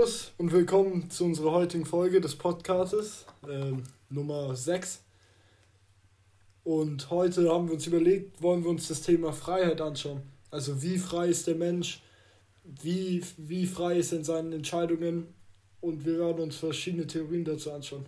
Servus und willkommen zu unserer heutigen Folge des Podcastes, Nummer 6. Und heute haben wir uns überlegt, wollen wir uns das Thema Freiheit anschauen. Also wie frei ist der Mensch, wie frei ist er in seinen Entscheidungen, und wir werden uns verschiedene Theorien dazu anschauen.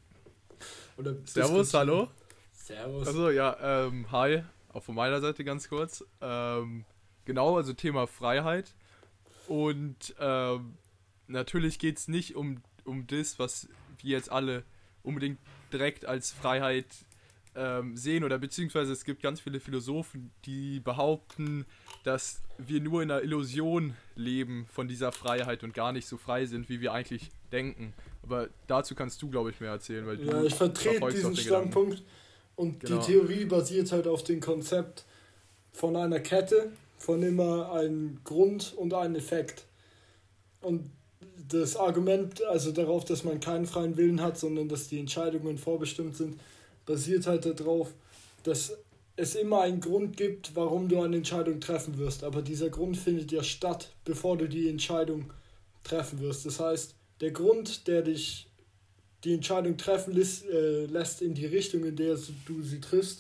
Servus, hallo. Servus. Also ja, hi, auch von meiner Seite ganz kurz. Genau, also Thema Freiheit. Und natürlich geht es nicht um das, was wir jetzt alle unbedingt direkt als Freiheit sehen, oder beziehungsweise es gibt ganz viele Philosophen, die behaupten, dass wir nur in einer Illusion leben von dieser Freiheit und gar nicht so frei sind, wie wir eigentlich denken. Aber dazu kannst du, glaube ich, mehr erzählen, weil du ich vertrete diesen Standpunkt und genau. Die Theorie basiert halt auf dem Konzept von einer Kette, von immer einem Grund und einem Effekt. Und das Argument, also darauf, dass man keinen freien Willen hat, sondern dass die Entscheidungen vorbestimmt sind, basiert halt darauf, dass es immer einen Grund gibt, warum du eine Entscheidung treffen wirst. Aber dieser Grund findet ja statt, bevor du die Entscheidung treffen wirst. Das heißt, der Grund, der dich die Entscheidung treffen lässt in die Richtung, in der du sie triffst,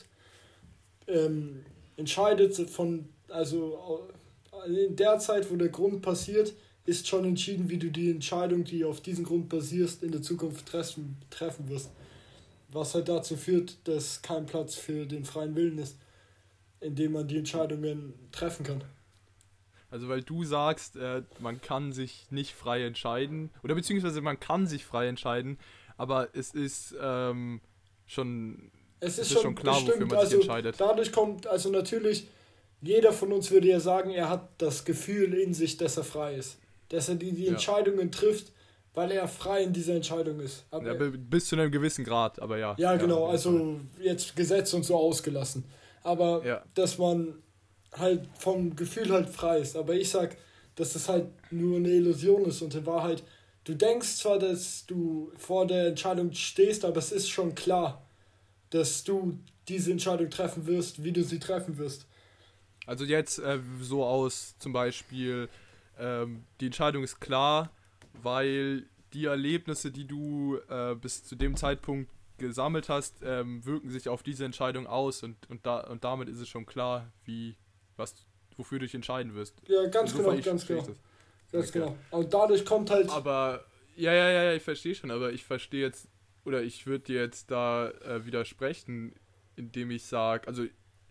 entscheidet also in der Zeit, wo der Grund passiert, ist schon entschieden, wie du die Entscheidung, die auf diesen Grund basierst, in der Zukunft treffen wirst. Was halt dazu führt, dass kein Platz für den freien Willen ist, in dem man die Entscheidungen treffen kann. Also weil du sagst, man kann sich nicht frei entscheiden, oder beziehungsweise man kann sich frei entscheiden, aber es ist schon klar, wofür man sich entscheidet. Dadurch kommt, also natürlich, jeder von uns würde ja sagen, er hat das Gefühl in sich, dass er frei ist. Dass er die Entscheidungen trifft, weil er frei in dieser Entscheidung ist. Aber bis zu einem gewissen Grad, aber ja. Ja, genau, also jetzt Gesetz und so ausgelassen. Aber dass man halt vom Gefühl halt frei ist. Aber ich sag, dass das halt nur eine Illusion ist und in Wahrheit, du denkst zwar, dass du vor der Entscheidung stehst, aber es ist schon klar, dass du diese Entscheidung treffen wirst, wie du sie treffen wirst. Also jetzt so aus zum Beispiel, die Entscheidung ist klar, weil die Erlebnisse, die du bis zu dem Zeitpunkt gesammelt hast, wirken sich auf diese Entscheidung aus und damit ist es schon klar, wofür du dich entscheiden wirst. Ja, ganz genau. Und dadurch kommt halt... Aber, ja, ich verstehe schon, aber ich verstehe jetzt, oder ich würde dir jetzt da widersprechen, indem ich sage, also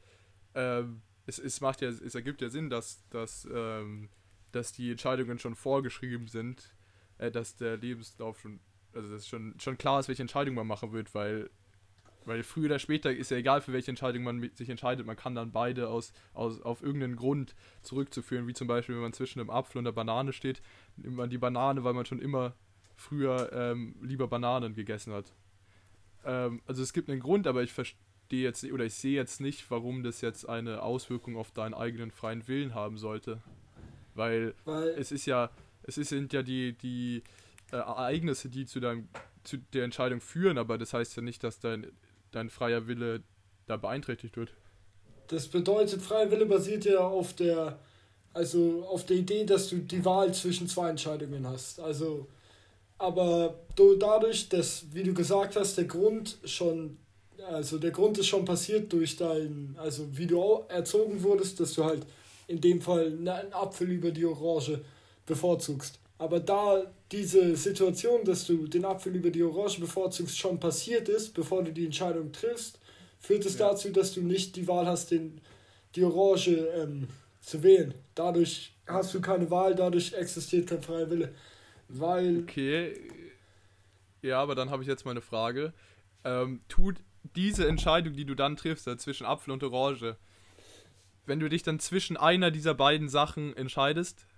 es ergibt ja Sinn, dass die Entscheidungen schon vorgeschrieben sind, dass der Lebenslauf schon, also dass schon klar ist, welche Entscheidung man machen wird, weil früher oder später ist ja egal, für welche Entscheidung man sich entscheidet, man kann dann beide auf irgendeinen Grund zurückzuführen, wie zum Beispiel, wenn man zwischen einem Apfel und einer Banane steht, nimmt man die Banane, weil man schon immer früher lieber Bananen gegessen hat. Also es gibt einen Grund, aber ich verstehe jetzt, oder ich sehe jetzt nicht, warum das jetzt eine Auswirkung auf deinen eigenen freien Willen haben sollte. Weil sind ja die Ereignisse, die zu der Entscheidung führen, aber das heißt ja nicht, dass dein freier Wille da beeinträchtigt wird. Das bedeutet, freier Wille basiert ja auf der Idee, dass du die Wahl zwischen zwei Entscheidungen hast. Also, aber dadurch, dass, wie du gesagt hast, der Grund ist schon passiert durch wie du erzogen wurdest, dass du halt in dem Fall einen Apfel über die Orange bevorzugst. Aber da diese Situation, dass du den Apfel über die Orange bevorzugst, schon passiert ist, bevor du die Entscheidung triffst, führt es dazu, dass du nicht die Wahl hast, die Orange zu wählen. Dadurch hast du keine Wahl, dadurch existiert kein freier Wille. Okay, ja, aber dann habe ich jetzt mal eine Frage. Tut diese Entscheidung, die du dann triffst, zwischen Apfel und Orange, wenn du dich dann zwischen einer dieser beiden Sachen entscheidest,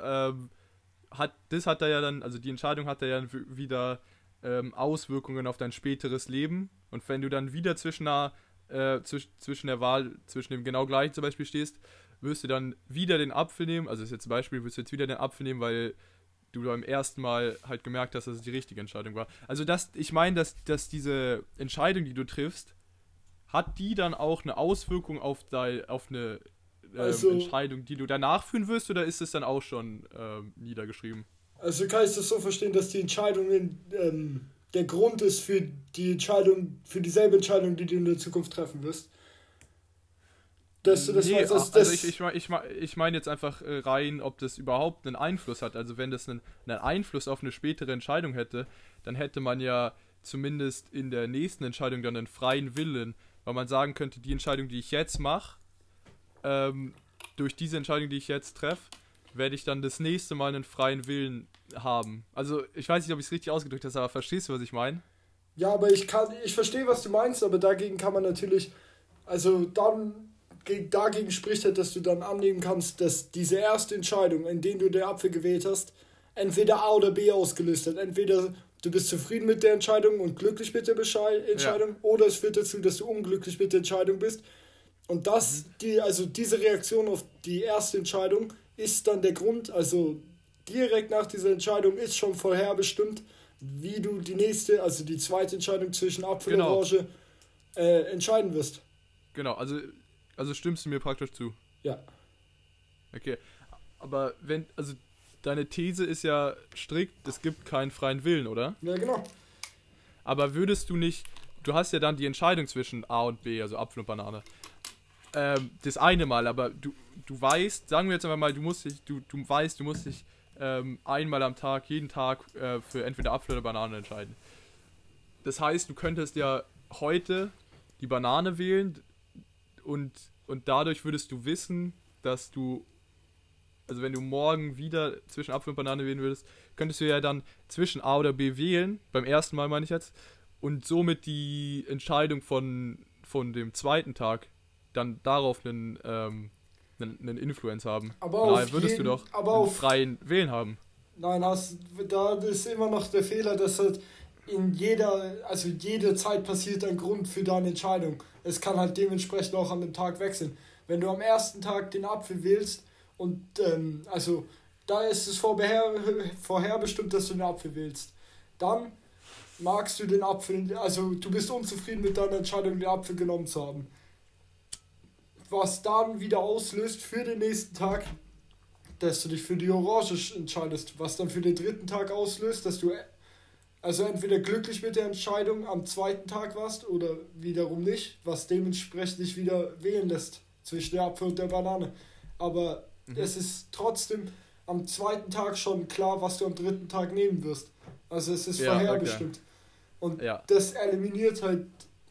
die Entscheidung hat ja wieder Auswirkungen auf dein späteres Leben, und wenn du dann wieder zwischen der Wahl, zwischen dem genau gleichen zum Beispiel stehst, wirst du dann wieder den Apfel nehmen, also das ist jetzt zum Beispiel, wirst du jetzt wieder den Apfel nehmen, weil du beim ersten Mal halt gemerkt hast, dass es die richtige Entscheidung war. Also ich meine, dass diese Entscheidung, die du triffst, hat die dann auch eine Auswirkung auf eine Entscheidung, die du danach führen wirst, oder ist es dann auch schon niedergeschrieben? Also kann ich das so verstehen, dass die Entscheidungen der Grund ist für die Entscheidung, für dieselbe Entscheidung, die du in der Zukunft treffen wirst? Dass du das Nee, meinst, dass also das. ich meine jetzt einfach rein, ob das überhaupt einen Einfluss hat. Also wenn das einen Einfluss auf eine spätere Entscheidung hätte, dann hätte man ja zumindest in der nächsten Entscheidung dann einen freien Willen, weil man sagen könnte, die Entscheidung, die ich jetzt mache, durch diese Entscheidung, die ich jetzt treffe, werde ich dann das nächste Mal einen freien Willen haben. Also ich weiß nicht, ob ich es richtig ausgedrückt habe, aber verstehst du, was ich meine? Ja, aber ich verstehe, was du meinst, aber dagegen kann man natürlich, also dann dagegen spricht halt, dass du dann annehmen kannst, dass diese erste Entscheidung, in der du den Apfel gewählt hast, entweder A oder B ausgelöst hat. Entweder du bist zufrieden mit der Entscheidung und glücklich mit der Ja, Entscheidung, oder es führt dazu, dass du unglücklich mit der Entscheidung bist. Und also diese Reaktion auf die erste Entscheidung ist dann der Grund, also direkt nach dieser Entscheidung ist schon vorherbestimmt, wie du die nächste, also die zweite Entscheidung zwischen Apfel und genau, Orange entscheiden wirst. genau. Also stimmst du mir praktisch zu. Ja. Okay. Aber also deine These ist ja strikt, es gibt keinen freien Willen, oder? Ja, genau. Aber würdest du nicht, du hast ja dann die Entscheidung zwischen A und B, also Apfel und Banane. Das eine Mal, aber du weißt, sagen wir jetzt einfach mal, du weißt, du musst dich einmal am Tag, jeden Tag für entweder Apfel oder Banane entscheiden. Das heißt, du könntest ja heute die Banane wählen und, und dadurch würdest du wissen, dass du, also wenn du morgen wieder zwischen Apfel und Banane wählen würdest, könntest du ja dann zwischen A oder B wählen, beim ersten Mal meine ich jetzt, und somit die Entscheidung von dem zweiten Tag dann darauf einen Influence haben. Aber Von auf daher würdest du jeden, doch aber einen auf, freien Wählen haben. nein, da ist immer noch der Fehler, dass halt also jede Zeit passiert ein Grund für deine Entscheidung. Es kann halt dementsprechend auch an dem Tag wechseln. Wenn du am ersten Tag den Apfel wählst und also da ist es vorherbestimmt, dass du den Apfel wählst. Dann magst du den Apfel, also du bist unzufrieden mit deiner Entscheidung, den Apfel genommen zu haben. Was dann wieder auslöst für den nächsten Tag, dass du dich für die Orange entscheidest. Was dann für den dritten Tag auslöst, dass du also entweder glücklich mit der Entscheidung am zweiten Tag warst oder wiederum nicht, was dementsprechend dich wieder wählen lässt zwischen der Apfel und der Banane. Aber es ist trotzdem am zweiten Tag schon klar, was du am dritten Tag nehmen wirst. Also es ist Ja, okay. vorherbestimmt. Und Ja, das eliminiert halt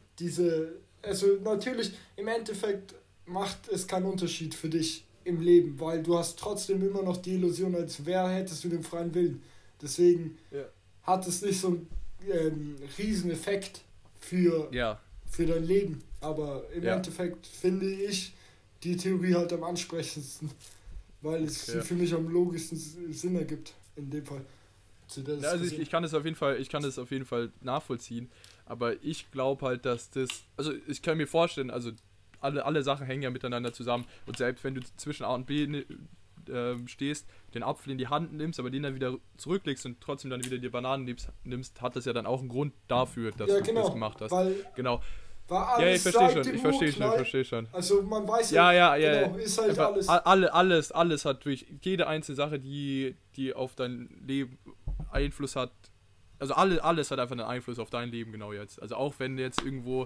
also natürlich im Endeffekt macht es keinen Unterschied für dich im Leben, weil du hast trotzdem immer noch die Illusion, als wäre hättest du den freien Willen. Deswegen ja, hat es nicht so einen riesen Effekt für, ja, für dein Leben. Aber im ja. Endeffekt finde ich die Theorie halt am ansprechendsten, weil es sie Okay. für mich am logischsten Sinn ergibt, in dem Fall. Zu der Ja, also Diskussion. ich kann das auf jeden Fall, ich kann das auf jeden Fall nachvollziehen, aber ich glaube halt, dass das, also ich kann mir vorstellen, also alle Sachen hängen ja miteinander zusammen und selbst wenn du zwischen A und B stehst, den Apfel in die Hand nimmst, aber den dann wieder zurücklegst und trotzdem dann wieder die Bananen nimmst, hat das ja dann auch einen Grund dafür, dass Ja, du das genau, gemacht hast. weil Genau. war Ja, alles seit dem ich verstehe schon, ich Urknall. verstehe schon. Also man weiß Ja, ja, ja. genau, ist halt Aber alles. alles hat durch jede einzelne Sache, die auf dein Leben Einfluss hat. Also alles hat einfach einen Einfluss auf dein Leben genau jetzt. Also auch wenn jetzt irgendwo,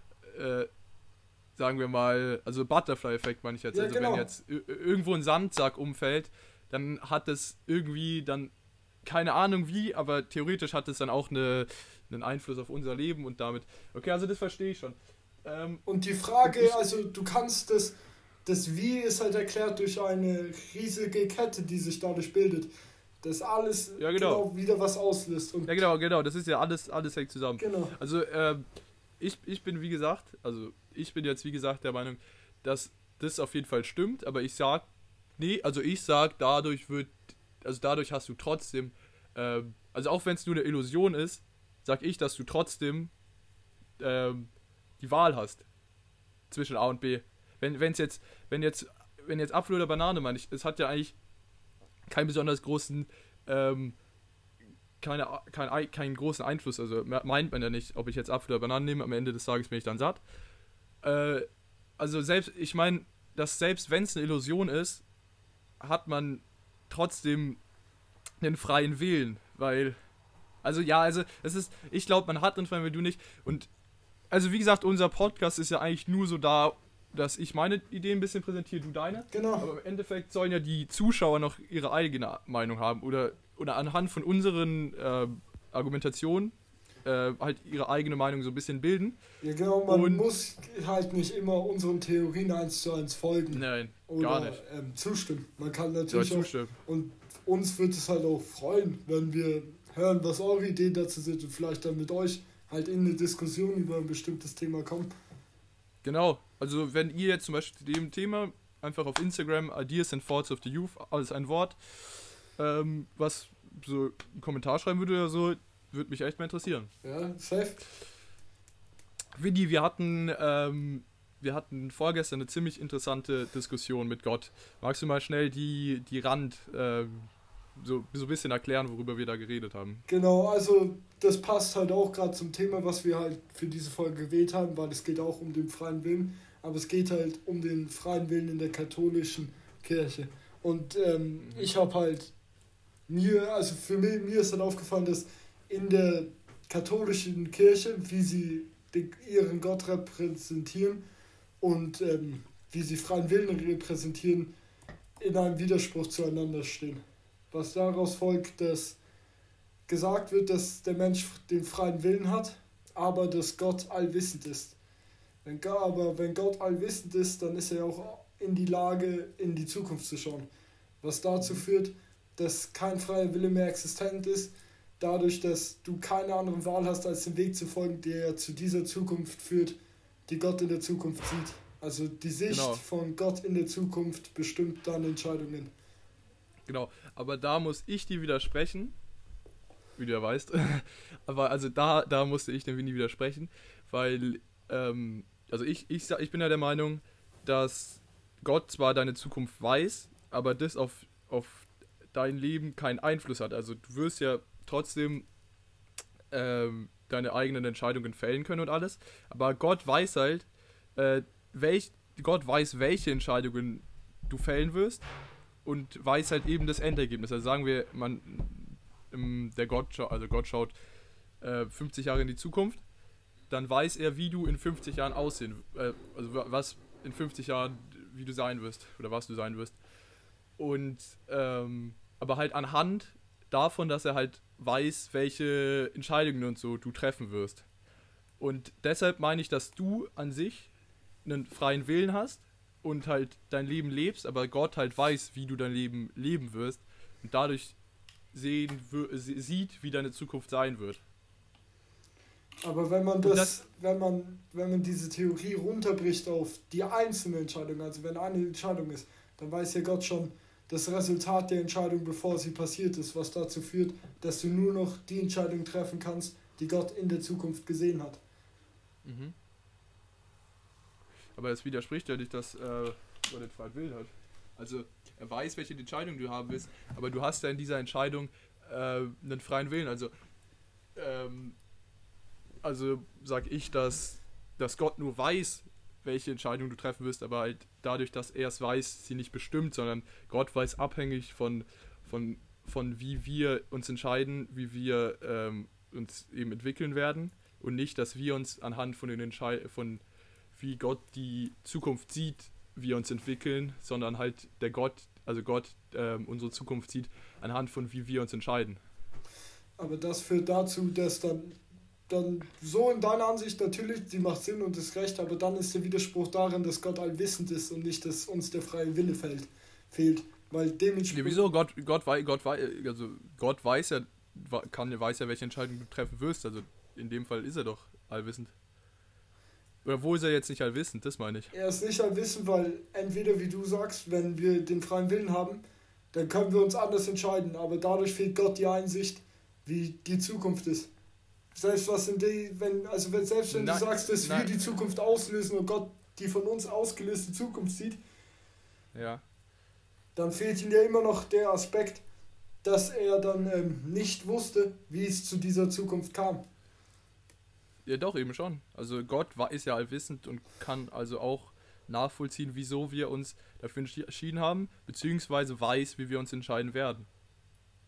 sagen wir mal, also Butterfly-Effekt meine ich jetzt. Ja, Also genau. wenn jetzt irgendwo ein Sandsack umfällt, dann hat es irgendwie dann, keine Ahnung wie, aber theoretisch hat es dann auch einen Einfluss auf unser Leben und damit. Okay, also das verstehe ich schon. Und die Und Frage, also du kannst das Wie ist halt erklärt durch eine riesige Kette, die sich dadurch bildet. Das alles Ja, genau. genau wieder was auslöst. Und Ja, genau, das ist ja alles hängt zusammen. genau. Also, ich bin wie gesagt, also ich bin jetzt wie gesagt der Meinung, dass das auf jeden Fall stimmt, aber ich sag, dadurch hast du trotzdem, also auch wenn es nur eine Illusion ist, sag ich, dass du trotzdem die Wahl hast zwischen A und B. Wenn jetzt Apfel oder Banane, meine ich, es hat ja eigentlich keinen besonders großen, keinen großen Einfluss, also meint man ja nicht, ob ich jetzt Apfel oder Bananen nehme, am Ende des Tages bin ich dann satt. Also ich meine, dass selbst wenn es eine Illusion ist, hat man trotzdem einen freien Willen, weil, also es ist, ich glaube, man hat einen freien Willen, du nicht. Und, also wie gesagt, unser Podcast ist ja eigentlich nur so da, dass ich meine Ideen ein bisschen präsentiere, du deine. Genau. Aber im Endeffekt sollen ja die Zuschauer noch ihre eigene Meinung haben oder anhand von unseren Argumentationen halt ihre eigene Meinung so ein bisschen bilden. Ja genau, man muss halt nicht immer unseren Theorien 1:1 folgen. Nein, oder gar nicht. Zustimmen. Man kann natürlich Ja, auch, zustimmen. und uns wird es halt auch freuen, wenn wir hören, was eure Ideen dazu sind und vielleicht dann mit euch halt in eine Diskussion über ein bestimmtes Thema kommen. Genau, also wenn ihr jetzt zum Beispiel zu dem Thema einfach auf Instagram Ideas and Thoughts of the Youth, alles ein Wort, was so einen Kommentar schreiben würde oder so, würde mich echt mal interessieren. Ja, safe. Vinny, wir hatten vorgestern eine ziemlich interessante Diskussion mit Gott. Magst du mal schnell die Rand so ein bisschen erklären, worüber wir da geredet haben? Genau, also das passt halt auch gerade zum Thema, was wir halt für diese Folge gewählt haben, weil es geht auch um den freien Willen, aber es geht halt um den freien Willen in der katholischen Kirche. Und ich habe halt mir ist halt aufgefallen, dass in der katholischen Kirche, wie sie ihren Gott repräsentieren und wie sie freien Willen repräsentieren, in einem Widerspruch zueinander stehen. Was daraus folgt, dass gesagt wird, dass der Mensch den freien Willen hat, aber dass Gott allwissend ist. Wenn Gott allwissend ist, dann ist er auch in die Lage, in die Zukunft zu schauen. Was dazu führt, dass kein freier Wille mehr existent ist, dadurch, dass du keine andere Wahl hast, als den Weg zu folgen, der zu dieser Zukunft führt, die Gott in der Zukunft sieht. Also die Sicht von Gott in der Zukunft bestimmt deine Entscheidungen. Genau, aber da muss ich dir widersprechen, wie du ja weißt, aber also da musste ich dem Winnie widersprechen, weil, also ich bin ja der Meinung, dass Gott zwar deine Zukunft weiß, aber das auf dein Leben keinen Einfluss hat. Also du wirst ja trotzdem deine eigenen Entscheidungen fällen können und alles, aber Gott weiß halt, Gott weiß, welche Entscheidungen du fällen wirst und weiß halt eben das Endergebnis. Also sagen wir, Gott schaut 50 Jahre in die Zukunft, dann weiß er, wie du in 50 Jahren aussehen, also was in 50 Jahren, wie du sein wirst oder was du sein wirst. Und aber halt anhand davon, dass er halt weiß, welche Entscheidungen und so du treffen wirst. Und deshalb meine ich, dass du an sich einen freien Willen hast und halt dein Leben lebst, aber Gott halt weiß, wie du dein Leben leben wirst und dadurch sieht, wie deine Zukunft sein wird. Aber wenn man diese Theorie runterbricht auf die einzelne Entscheidung, also wenn eine Entscheidung ist, dann weiß ja Gott schon das Resultat der Entscheidung, bevor sie passiert ist, was dazu führt, dass du nur noch die Entscheidung treffen kannst, die Gott in der Zukunft gesehen hat. Mhm. Aber es widerspricht ja nicht, dass Gott den freien Willen hat. Also er weiß, welche Entscheidung du haben willst, aber du hast ja in dieser Entscheidung einen freien Willen. Also sag ich, dass Gott nur weiß, welche Entscheidung du treffen wirst, aber halt dadurch, dass er es weiß, sie nicht bestimmt, sondern Gott weiß abhängig von wie wir uns entscheiden, wie wir uns eben entwickeln werden und nicht, dass wir uns anhand von von wie Gott die Zukunft sieht, wir uns entwickeln, sondern halt Gott unsere Zukunft sieht anhand von wie wir uns entscheiden. Aber das führt dazu, dass dann so in deiner Ansicht natürlich, sie macht Sinn und ist recht, aber dann ist der Widerspruch darin, dass Gott allwissend ist und nicht, dass uns der freie Wille fehlt. Weil dementsprechend... Ja, wieso? Gott weiß ja, welche Entscheidung du treffen wirst. Also in dem Fall ist er doch allwissend. Oder wo ist er jetzt nicht allwissend? Das meine ich. Er ist nicht allwissend, weil entweder, wie du sagst, wenn wir den freien Willen haben, dann können wir uns anders entscheiden. Aber dadurch fehlt Gott die Einsicht, wie die Zukunft ist. Selbst wenn du sagst, dass wir die Zukunft auslösen und Gott die von uns ausgelöste Zukunft sieht, ja, dann fehlt ihm ja immer noch der Aspekt, dass er dann nicht wusste, wie es zu dieser Zukunft kam. Ja, doch, eben schon. Also Gott ist ja allwissend und kann also auch nachvollziehen, wieso wir uns dafür entschieden haben, beziehungsweise weiß, wie wir uns entscheiden werden.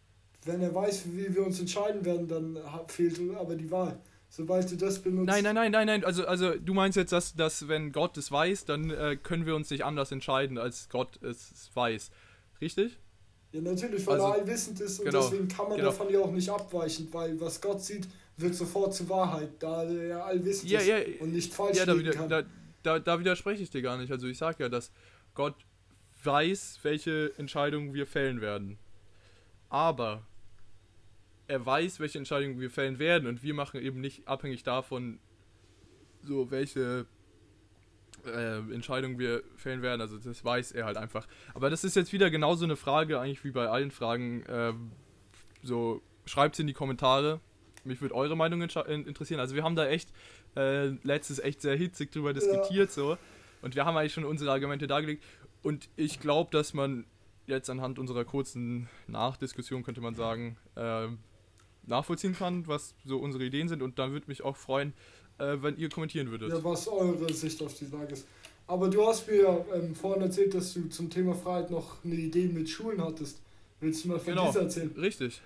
wenn er weiß, wie wir uns entscheiden werden, dann fehlt aber die Wahl. Sobald du das benutzt... Nein. Also du meinst jetzt, dass wenn Gott es weiß, dann können wir uns nicht anders entscheiden, als Gott es weiß. Richtig? Ja, natürlich, weil er allwissend ist und genau, deswegen kann man davon ja auch nicht abweichen, weil was Gott sieht, wird sofort zur Wahrheit, da er allwissend ist und nicht falsch liegen kann. Da widerspreche ich dir gar nicht. Also ich sage ja, dass Gott weiß, welche Entscheidungen wir fällen werden. Aber er weiß, welche Entscheidungen wir fällen werden und wir machen eben nicht abhängig davon, so welche Entscheidungen wir fällen werden. Also das weiß er halt einfach. Aber das ist jetzt wieder genauso eine Frage, eigentlich wie bei allen Fragen. So, schreibt es in die Kommentare. Mich würde eure Meinung interessieren. Also wir haben da echt letztes echt sehr hitzig drüber diskutiert so. Und wir haben eigentlich schon unsere Argumente dargelegt. Und ich glaube, dass man jetzt anhand unserer kurzen Nachdiskussion, könnte man sagen, nachvollziehen kann, was so unsere Ideen sind. Und dann würde mich auch freuen, wenn ihr kommentieren würdet. Ja, was eure Sicht auf die Lage ist. Aber du hast mir ja vorhin erzählt, dass du zum Thema Freiheit noch eine Idee mit Schulen hattest. Willst du mal von dieser erzählen? Richtig.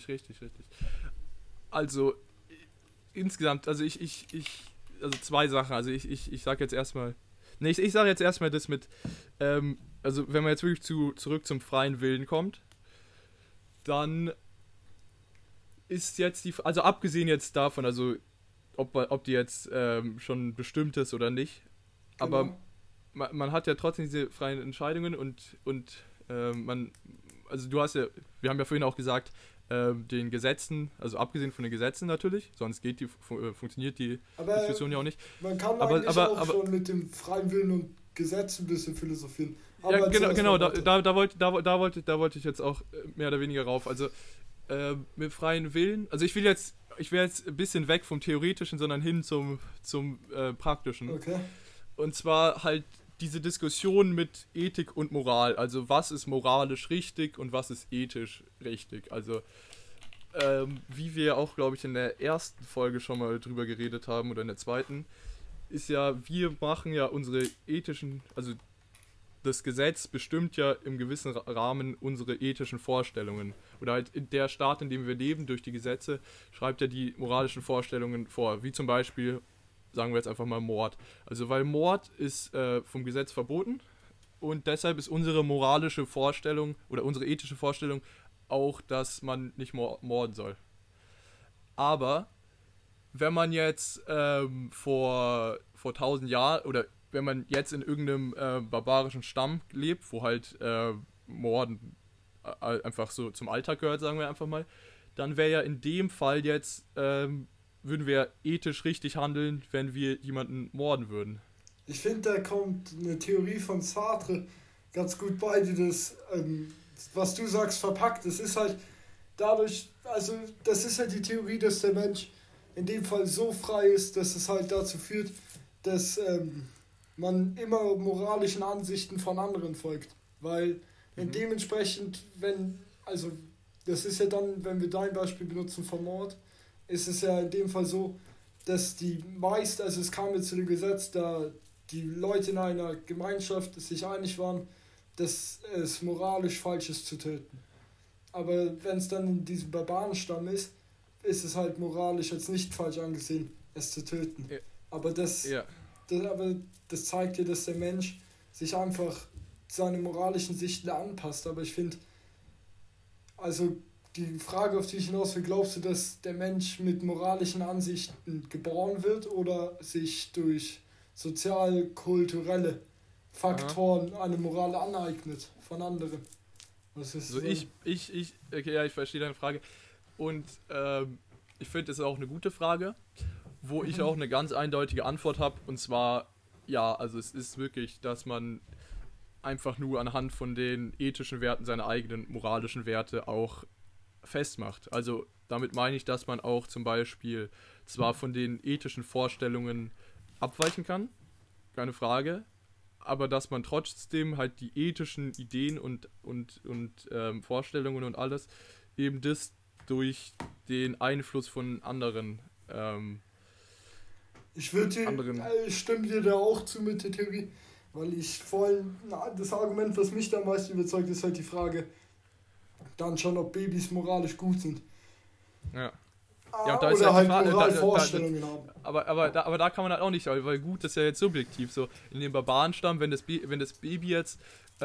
Also, insgesamt, also also zwei Sachen. Also ich sage jetzt erstmal, ich sage jetzt erstmal das mit, also wenn man jetzt wirklich zurück zum freien Willen kommt, dann ist jetzt also abgesehen jetzt davon, also ob die jetzt schon bestimmt ist oder nicht, genau. Aber man hat ja trotzdem diese freien Entscheidungen und also wir haben ja vorhin auch gesagt, den Gesetzen, also abgesehen von den Gesetzen natürlich, sonst funktioniert die Diskussion ja auch nicht. Man kann eigentlich auch schon mit dem freien Willen und Gesetz ein bisschen philosophieren. Aber ja, genau, da wollte ich jetzt auch mehr oder weniger rauf. Also mit freien Willen, also ich will jetzt ein bisschen weg vom Theoretischen, sondern hin zum Praktischen. Okay. Und zwar halt diese Diskussion mit Ethik und Moral. Also was ist moralisch richtig und was ist ethisch richtig. Also wie wir auch, glaube ich, in der ersten Folge schon mal drüber geredet haben oder in der zweiten, ist ja, wir machen ja unsere ethischen, also das Gesetz bestimmt ja im gewissen Rahmen unsere ethischen Vorstellungen. Oder halt der Staat, in dem wir leben, durch die Gesetze, schreibt ja die moralischen Vorstellungen vor. Wie zum Beispiel, sagen wir jetzt einfach mal Mord. Also weil Mord ist vom Gesetz verboten und deshalb ist unsere moralische Vorstellung oder unsere ethische Vorstellung auch, dass man nicht morden soll. Aber wenn man jetzt vor 1000 Jahren oder wenn man jetzt in irgendeinem barbarischen Stamm lebt, wo halt Morden einfach so zum Alltag gehört, sagen wir einfach mal, dann wäre ja in dem Fall jetzt, würden wir ethisch richtig handeln, wenn wir jemanden morden würden. Ich finde, da kommt eine Theorie von Sartre ganz gut bei, die das, was du sagst, verpackt. Es ist halt dadurch, also das ist halt die Theorie, dass der Mensch in dem Fall so frei ist, dass es halt dazu führt, dass man immer moralischen Ansichten von anderen folgt. Weil dementsprechend, also das ist ja dann, wenn wir dein Beispiel benutzen vom Mord, ist es ja in dem Fall so, dass also es kam jetzt zu dem Gesetz, da die Leute in einer Gemeinschaft sich einig waren, dass es moralisch falsch ist zu töten. Aber wenn es dann in diesem Barbarenstamm ist es halt moralisch jetzt nicht falsch angesehen, es zu töten. Ja. Aber das zeigt dir, dass der Mensch sich einfach seine moralischen Sichten anpasst. Aber ich finde, also die Frage, auf die ich hinaus will, glaubst du, dass der Mensch mit moralischen Ansichten geboren wird oder sich durch sozial-kulturelle Faktoren eine Moral aneignet von anderen? Was ist so? Okay, ja, ich verstehe deine Frage. Und ich finde, das ist auch eine gute Frage, wo ich auch eine ganz eindeutige Antwort habe. Und zwar, ja, also es ist wirklich, dass man einfach nur anhand von den ethischen Werten seine eigenen moralischen Werte auch festmacht. Also damit meine ich, dass man auch zum Beispiel zwar von den ethischen Vorstellungen abweichen kann, keine Frage, aber dass man trotzdem halt die ethischen Ideen und Vorstellungen und alles eben das durch den Einfluss von anderen ich stimme dir da auch zu mit der Theorie, weil ich vorhin, das Argument, was mich da am meisten überzeugt, ist halt die Frage, dann schon, ob Babys moralisch gut sind. Ja. Ja, und da ist Oder halt Frage, Moralvorstellungen haben. Aber da kann man halt auch nicht, weil gut, das ist ja jetzt subjektiv. So, in dem Barbarenstamm, wenn das Baby jetzt,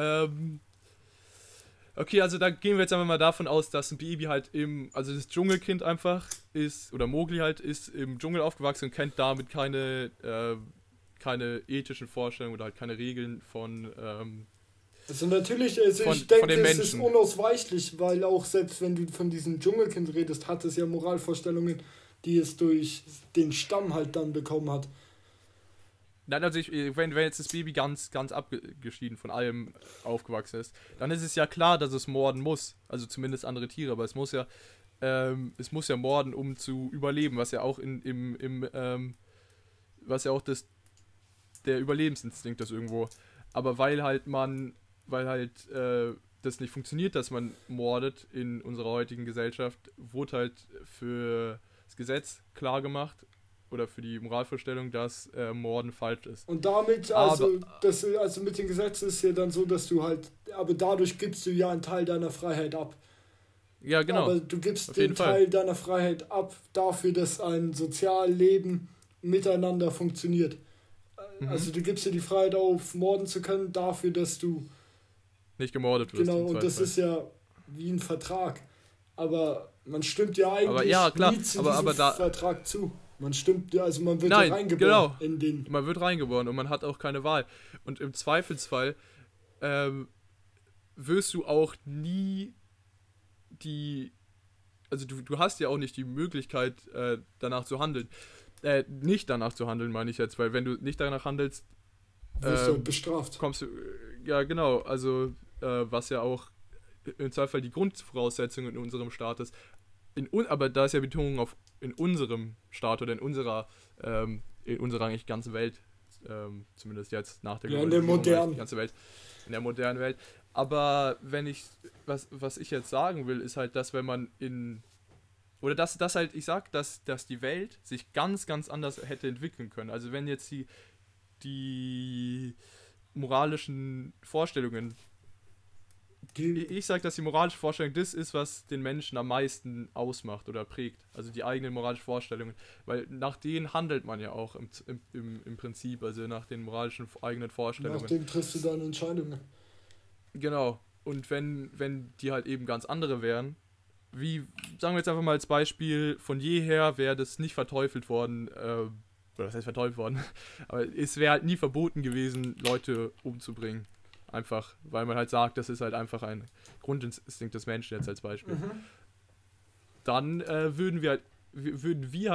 okay, also da gehen wir jetzt einfach mal davon aus, dass ein Baby halt also das Dschungelkind einfach ist, oder Mowgli halt ist im Dschungel aufgewachsen und kennt damit keine ethischen Vorstellungen oder halt keine Regeln von, Also natürlich, also ich denke, es ist unausweichlich, weil auch selbst wenn du von diesem Dschungelkind redest, hat es ja Moralvorstellungen, die es durch den Stamm halt dann bekommen hat. Nein, also wenn jetzt das Baby ganz, ganz abgeschieden von allem aufgewachsen ist, dann ist es ja klar, dass es morden muss. Also zumindest andere Tiere, aber es muss ja morden, um zu überleben, was ja auch was ja auch der Überlebensinstinkt ist irgendwo. Aber weil das nicht funktioniert, dass man mordet in unserer heutigen Gesellschaft, wurde halt für das Gesetz klar gemacht oder für die Moralvorstellung, dass Morden falsch ist. Und damit, also mit den Gesetzen ist ja dann so, dass du halt, aber dadurch gibst du ja einen Teil deiner Freiheit ab. Ja, genau. Aber du gibst den Teil deiner Freiheit ab dafür, dass ein Sozialleben miteinander funktioniert. Also du gibst dir die Freiheit auf, morden zu können, dafür, dass du nicht gemordet wirst. Genau, und das ist ja wie ein Vertrag. Aber man stimmt ja eigentlich nie zu diesem Vertrag zu. Man stimmt, also man wird reingeboren. Genau. Man wird reingeboren und man hat auch keine Wahl. Und im Zweifelsfall wirst du auch nie also du hast ja auch nicht die Möglichkeit, danach zu handeln. Nicht danach zu handeln, meine ich jetzt, weil wenn du nicht danach handelst, wirst du bestraft. Kommst du, ja genau, also was ja auch im Zweifel die Grundvoraussetzung in unserem Staat ist. Aber da ist ja Betonung auf in unserem Staat oder in unserer eigentlich ganzen Welt, zumindest jetzt nach der Globalisierung, die ganze Welt, in der modernen Welt. Aber was ich jetzt sagen will, ist halt, dass wenn man dass die Welt sich ganz, ganz anders hätte entwickeln können. Also wenn jetzt die moralischen Vorstellungen, ich sage, dass die moralische Vorstellung das ist, was den Menschen am meisten ausmacht oder prägt. Also die eigenen moralischen Vorstellungen. Weil nach denen handelt man ja auch im Prinzip, also nach den moralischen eigenen Vorstellungen. Nach denen triffst du deine Entscheidungen. Genau. Und wenn die halt eben ganz andere wären, wie, sagen wir jetzt einfach mal als Beispiel, von jeher wäre das nicht verteufelt worden, oder was heißt verteufelt worden, aber es wäre halt nie verboten gewesen, Leute umzubringen. Einfach, weil man halt sagt, das ist halt einfach ein Grundinstinkt des Menschen jetzt als Beispiel. Dann würden wir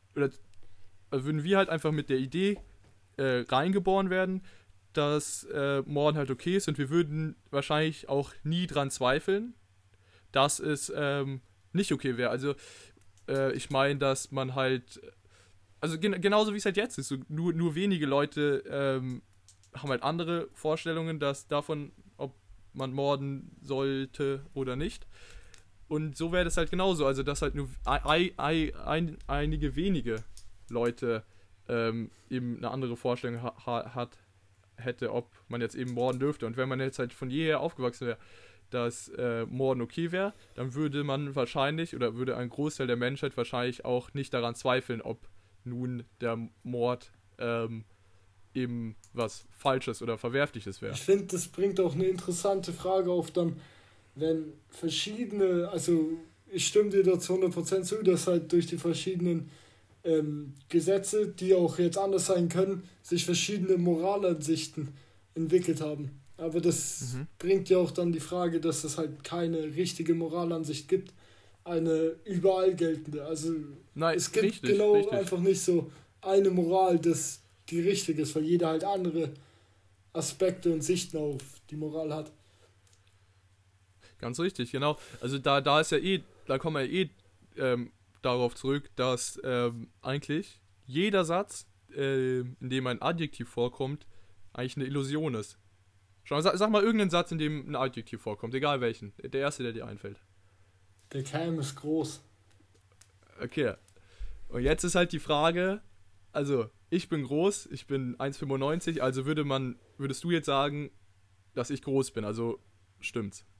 halt einfach mit der Idee reingeboren werden, dass Morden halt okay ist und wir würden wahrscheinlich auch nie dran zweifeln, dass es nicht okay wäre. Also ich meine, dass man halt, also genauso wie es halt jetzt ist, so nur wenige Leute haben halt andere Vorstellungen davon, ob man morden sollte oder nicht. Und so wäre das halt genauso, also dass halt nur einige wenige Leute eben eine andere Vorstellung hätte, ob man jetzt eben morden dürfte. Und wenn man jetzt halt von jeher aufgewachsen wäre, dass Morden okay wäre, dann würde man wahrscheinlich, oder würde ein Großteil der Menschheit wahrscheinlich auch nicht daran zweifeln, ob nun der Mord eben was Falsches oder Verwerfliches wäre. Ich finde, das bringt auch eine interessante Frage auf dann, wenn verschiedene, also ich stimme dir dazu 100% zu, dass halt durch die verschiedenen Gesetze, die auch jetzt anders sein können, sich verschiedene Moralansichten entwickelt haben. Aber das bringt ja auch dann die Frage, dass es halt keine richtige Moralansicht gibt, eine überall geltende. Also es gibt einfach nicht so eine Moral, die richtig ist, weil jeder halt andere Aspekte und Sichten auf die Moral hat. Ganz richtig, genau. Also da ist ja da kommen wir darauf zurück, dass eigentlich jeder Satz, in dem ein Adjektiv vorkommt, eigentlich eine Illusion ist. Sag mal irgendeinen Satz, in dem ein Adjektiv vorkommt, egal welchen. Der erste, der dir einfällt. Der Keim ist groß. Okay. Und jetzt ist halt die Frage, also ich bin groß, ich bin 1,95, also würdest du jetzt sagen, dass ich groß bin, also stimmt's.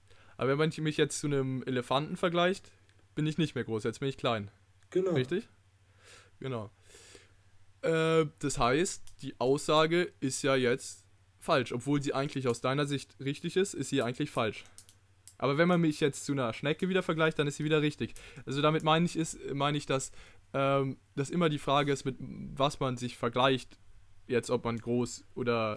Aber wenn man mich jetzt zu einem Elefanten vergleicht, bin ich nicht mehr groß, jetzt bin ich klein. Genau. Richtig? Genau. Das heißt, die Aussage ist ja jetzt falsch. Obwohl sie eigentlich aus deiner Sicht richtig ist sie eigentlich falsch. Aber wenn man mich jetzt zu einer Schnecke wieder vergleicht, dann ist sie wieder richtig. Also damit meine ich, dass das immer die Frage ist, mit was man sich vergleicht. Jetzt, ob man groß oder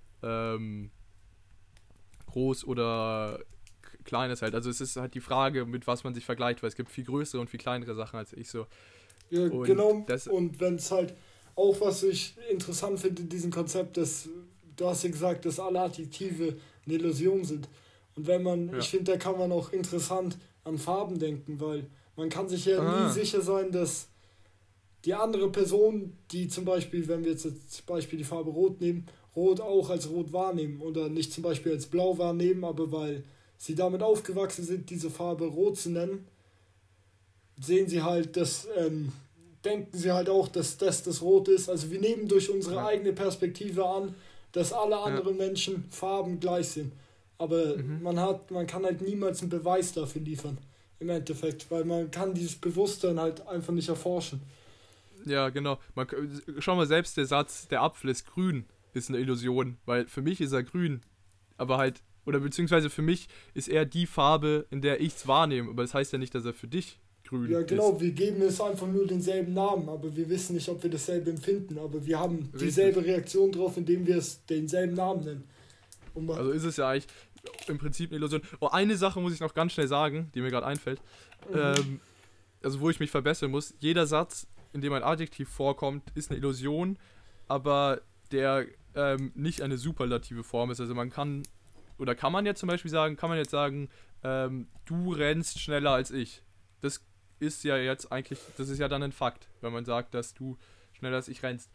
klein ist halt. Also es ist halt die Frage, mit was man sich vergleicht, weil es gibt viel größere und viel kleinere Sachen als ich so. Ja, Und genau. Und wenn es halt auch, was ich interessant finde in diesem Konzept, dass du hast ja gesagt, dass alle Adjektive eine Illusion sind. Und wenn man, ich finde, da kann man auch interessant an Farben denken, weil man kann sich ja nie sicher sein, dass die andere Person, die zum Beispiel, wenn wir jetzt als Beispiel die Farbe Rot nehmen, Rot auch als Rot wahrnehmen oder nicht zum Beispiel als Blau wahrnehmen, aber weil sie damit aufgewachsen sind, diese Farbe Rot zu nennen, sehen sie halt, denken sie halt auch, dass das Rot ist. Also wir nehmen durch unsere eigene Perspektive an, dass alle anderen Menschen Farben gleich sind. Aber man kann halt niemals einen Beweis dafür liefern, im Endeffekt, weil man kann dieses Bewusstsein halt einfach nicht erforschen. Ja, genau. Schau mal, selbst der Satz, der Apfel ist grün, ist eine Illusion, weil für mich ist er grün, aber halt, oder beziehungsweise für mich ist er die Farbe, in der ich es wahrnehme, aber das heißt ja nicht, dass er für dich grün ist. Ja, genau, wir geben es einfach nur denselben Namen, aber wir wissen nicht, ob wir dasselbe empfinden, aber wir haben dieselbe Reaktion drauf, indem wir es denselben Namen nennen. Also ist es ja eigentlich im Prinzip eine Illusion. Oh, eine Sache muss ich noch ganz schnell sagen, die mir gerade einfällt, also wo ich mich verbessern muss. Jeder Satz, in dem ein Adjektiv vorkommt, ist eine Illusion, aber der nicht eine superlative Form ist. Also kann man jetzt zum Beispiel sagen, du rennst schneller als ich. Das ist ja jetzt eigentlich, das ist ja dann ein Fakt, wenn man sagt, dass du schneller als ich rennst.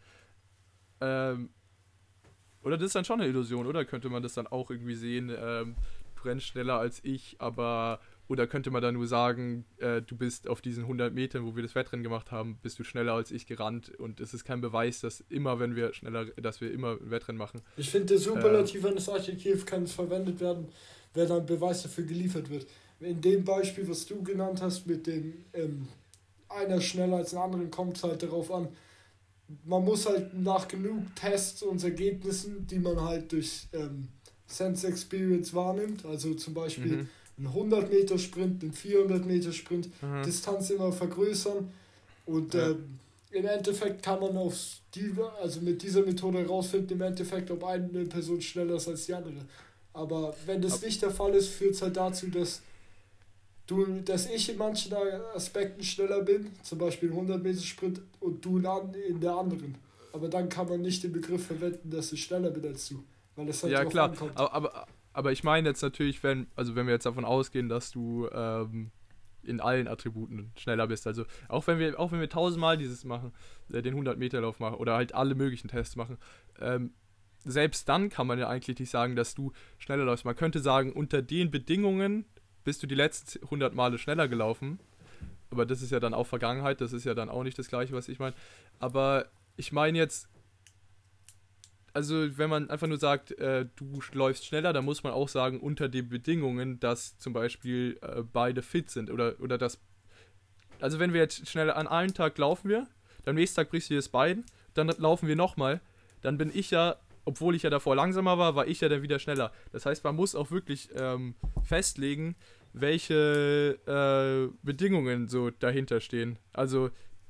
Oder das ist dann schon eine Illusion, oder könnte man das dann auch irgendwie sehen, du rennst schneller als ich, aber, oder könnte man dann nur sagen, du bist auf diesen 100 Metern, wo wir das Wettrennen gemacht haben, bist du schneller als ich gerannt und es ist kein Beweis, dass immer ein Wettrennen machen. Ich finde, der Superlativ eines Adjektivs kann verwendet werden, wenn ein Beweis dafür geliefert wird. In dem Beispiel, was du genannt hast, mit dem einer schneller als den anderen, kommt es halt darauf an, man muss halt nach genug Tests und Ergebnissen, die man halt durch Sense Experience wahrnimmt, also zum Beispiel einen 100-Meter-Sprint, einen 400-Meter-Sprint, Distanz immer vergrößern und im Endeffekt kann man mit dieser Methode herausfinden, im Endeffekt, ob eine Person schneller ist als die andere. Aber wenn das nicht der Fall ist, führt es halt dazu, dass ich in manchen Aspekten schneller bin, zum Beispiel 100-Meter-Sprint und du in der anderen. Aber dann kann man nicht den Begriff verwenden, dass ich schneller bin als du, weil es halt ja, drauf klar. ankommt. Aber ich meine jetzt natürlich, wenn wir jetzt davon ausgehen, dass du in allen Attributen schneller bist, also auch wenn wir 1000-mal dieses machen, den 100-Meter-Lauf machen oder halt alle möglichen Tests machen, selbst dann kann man ja eigentlich nicht sagen, dass du schneller läufst. Man könnte sagen, unter den Bedingungen bist du die letzten 100 Male schneller gelaufen. Aber das ist ja dann auch Vergangenheit, das ist ja dann auch nicht das Gleiche, was ich meine. Aber ich meine jetzt, also wenn man einfach nur sagt, du läufst schneller, dann muss man auch sagen, unter den Bedingungen, dass zum Beispiel beide fit sind. Oder das. Also wenn wir jetzt schneller an einem Tag laufen wir, dann nächsten Tag brichst du dir das Bein, dann laufen wir nochmal, dann bin ich ja, obwohl ich ja davor langsamer war ich ja dann wieder schneller. Das heißt, man muss auch wirklich festlegen, welche Bedingungen so dahinter stehen. Also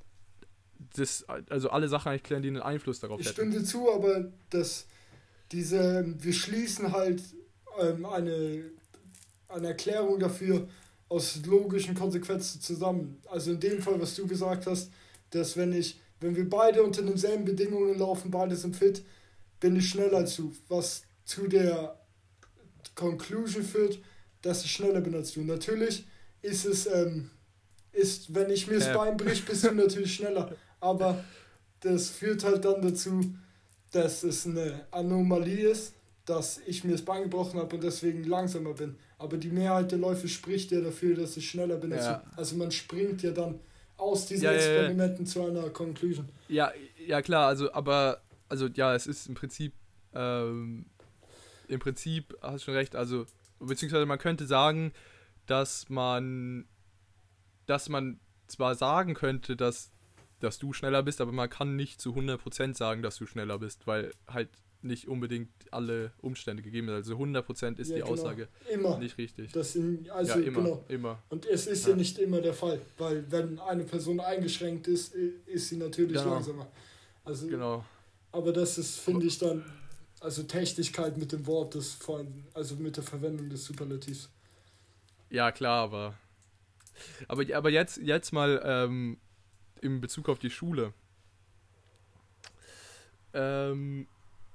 alle Sachen eigentlich klären, die einen Einfluss darauf hätten. Ich stimme dir zu, aber wir schließen halt eine Erklärung dafür aus logischen Konsequenzen zusammen. Also in dem Fall, was du gesagt hast, dass wenn wir beide unter denselben Bedingungen laufen, beide sind fit, bin ich schneller als du, was zu der Conclusion führt, dass ich schneller bin als du. Natürlich ist es, wenn ich mir das Bein brich, bist du natürlich schneller, aber das führt halt dann dazu, dass es eine Anomalie ist, dass ich mir das Bein gebrochen habe und deswegen langsamer bin. Aber die Mehrheit der Läufe spricht ja dafür, dass ich schneller bin als du. Also man springt ja dann aus diesen Experimenten zu einer Conclusion. Ja, klar, es ist im Prinzip hast du schon recht, also beziehungsweise man könnte sagen, dass man, dass man zwar sagen könnte, dass du schneller bist, aber man kann nicht zu 100% sagen, dass du schneller bist, weil halt nicht unbedingt alle Umstände gegeben sind. Also 100% ist Ja, die genau. Aussage Immer. nicht richtig. Also, Ja, immer, genau. immer. Und es ist ja Ja, nicht immer der Fall, weil wenn eine Person eingeschränkt ist, ist sie natürlich genau, langsamer. Also, genau. aber das ist, Aber, finde ich dann, also Textigkeit mit dem Wort, also mit der Verwendung des Superlativs. ja, klar, aber jetzt mal in Bezug auf die Schule. Ähm,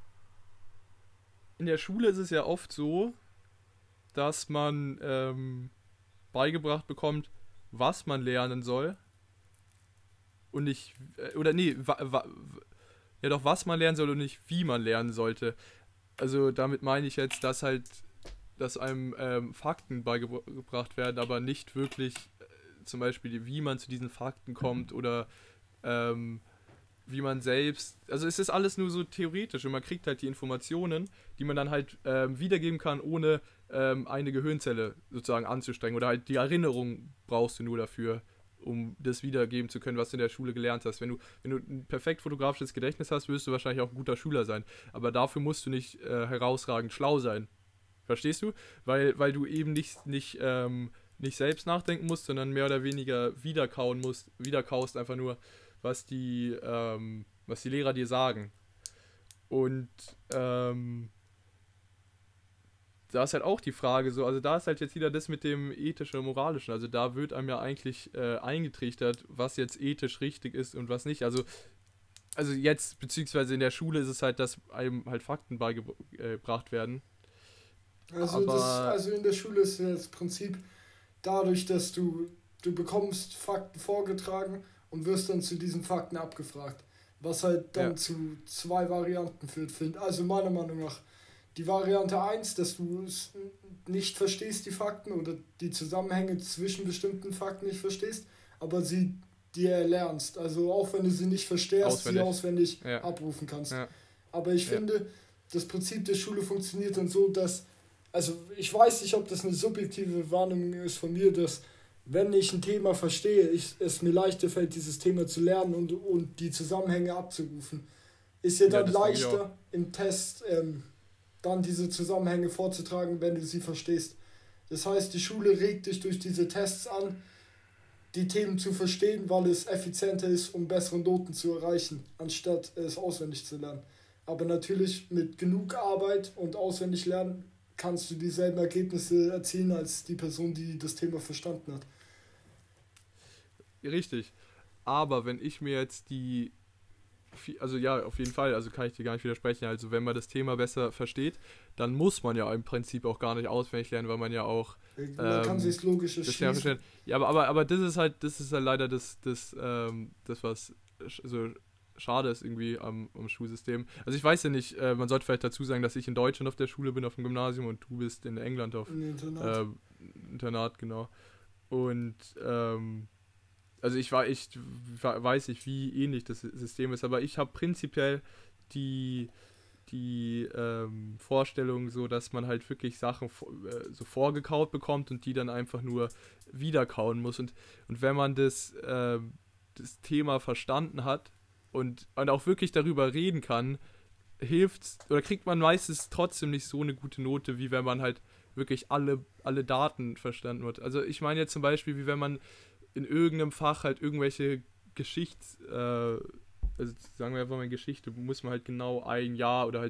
in der Schule ist es ja oft so, dass man beigebracht bekommt, was man lernen soll und nicht, oder nee, ja doch, was man lernen soll und nicht, wie man lernen sollte. Also damit meine ich jetzt, dass einem Fakten beigebracht werden, aber nicht wirklich zum Beispiel, wie man zu diesen Fakten kommt oder ähm, wie man selbst, also es ist alles nur so theoretisch und man kriegt halt die Informationen, die man dann halt wiedergeben kann, ohne eine Gehirnzelle sozusagen anzustrengen oder halt die Erinnerung brauchst du nur dafür, um das wiedergeben zu können, was du in der Schule gelernt hast. Wenn du ein perfekt fotografisches Gedächtnis hast, wirst du wahrscheinlich auch ein guter Schüler sein, aber dafür musst du nicht herausragend schlau sein. Verstehst du? Weil du eben nicht selbst nachdenken musst, sondern mehr oder weniger wiederkaust einfach nur, was die Lehrer dir sagen. Und da ist halt auch die Frage so, also da ist halt jetzt wieder das mit dem ethischen und moralischen. Also da wird einem ja eigentlich eingetrichtert, was jetzt ethisch richtig ist und was nicht. Also jetzt, beziehungsweise in der Schule ist es halt, dass einem halt Fakten beigebracht werden. Aber Also in der Schule ist ja das Prinzip dadurch, dass du bekommst Fakten vorgetragen und wirst dann zu diesen Fakten abgefragt. Was halt ja, dann zu zwei Varianten führt. Also meiner Meinung nach die Variante eins, dass du es nicht verstehst, die Fakten oder die Zusammenhänge zwischen bestimmten Fakten nicht verstehst, aber sie dir erlernst. Also auch wenn du sie nicht verstehst, sie auswendig. auswendig Ja, abrufen kannst. ja, Aber ich ja. finde, das Prinzip der Schule funktioniert dann so, dass, also ich weiß nicht, ob das eine subjektive Wahrnehmung ist von mir, dass wenn ich ein Thema verstehe, es mir leichter fällt, dieses Thema zu lernen und die Zusammenhänge abzurufen. Ist ja Ja, dann das denke ich auch. leichter im Test dann diese Zusammenhänge vorzutragen, wenn du sie verstehst. Das heißt, die Schule regt dich durch diese Tests an, die Themen zu verstehen, weil es effizienter ist, um bessere Noten zu erreichen, anstatt es auswendig zu lernen. Aber natürlich mit genug Arbeit und auswendig lernen kannst du dieselben Ergebnisse erzielen als die Person, die das Thema verstanden hat. Richtig. Aber wenn ich mir jetzt also ja, auf jeden Fall, also kann ich dir gar nicht widersprechen. Also wenn man das Thema besser versteht, dann muss man ja im Prinzip auch gar nicht auswendig lernen, weil man ja auch Man kann sich logisch das Thema erschließen. versteht. Ja, aber das ist halt leider das was so schade ist irgendwie am Schulsystem. Also ich weiß ja nicht, man sollte vielleicht dazu sagen, dass ich in Deutschland auf der Schule bin, auf dem Gymnasium und du bist in England auf Im Internat. äh, Internat, genau. Und also weiß nicht, wie ähnlich das System ist, aber ich habe prinzipiell die, die Vorstellung so, dass man halt wirklich Sachen so vorgekaut bekommt und die dann einfach nur wiederkauen muss. Und wenn man das Thema verstanden hat und auch wirklich darüber reden kann, hilft's oder kriegt man meistens trotzdem nicht so eine gute Note, wie wenn man halt wirklich alle Daten verstanden hat. Also ich meine jetzt zum Beispiel, wie wenn man in irgendeinem Fach halt irgendwelche also sagen wir einfach mal Geschichte, muss man halt genau ein Jahr oder halt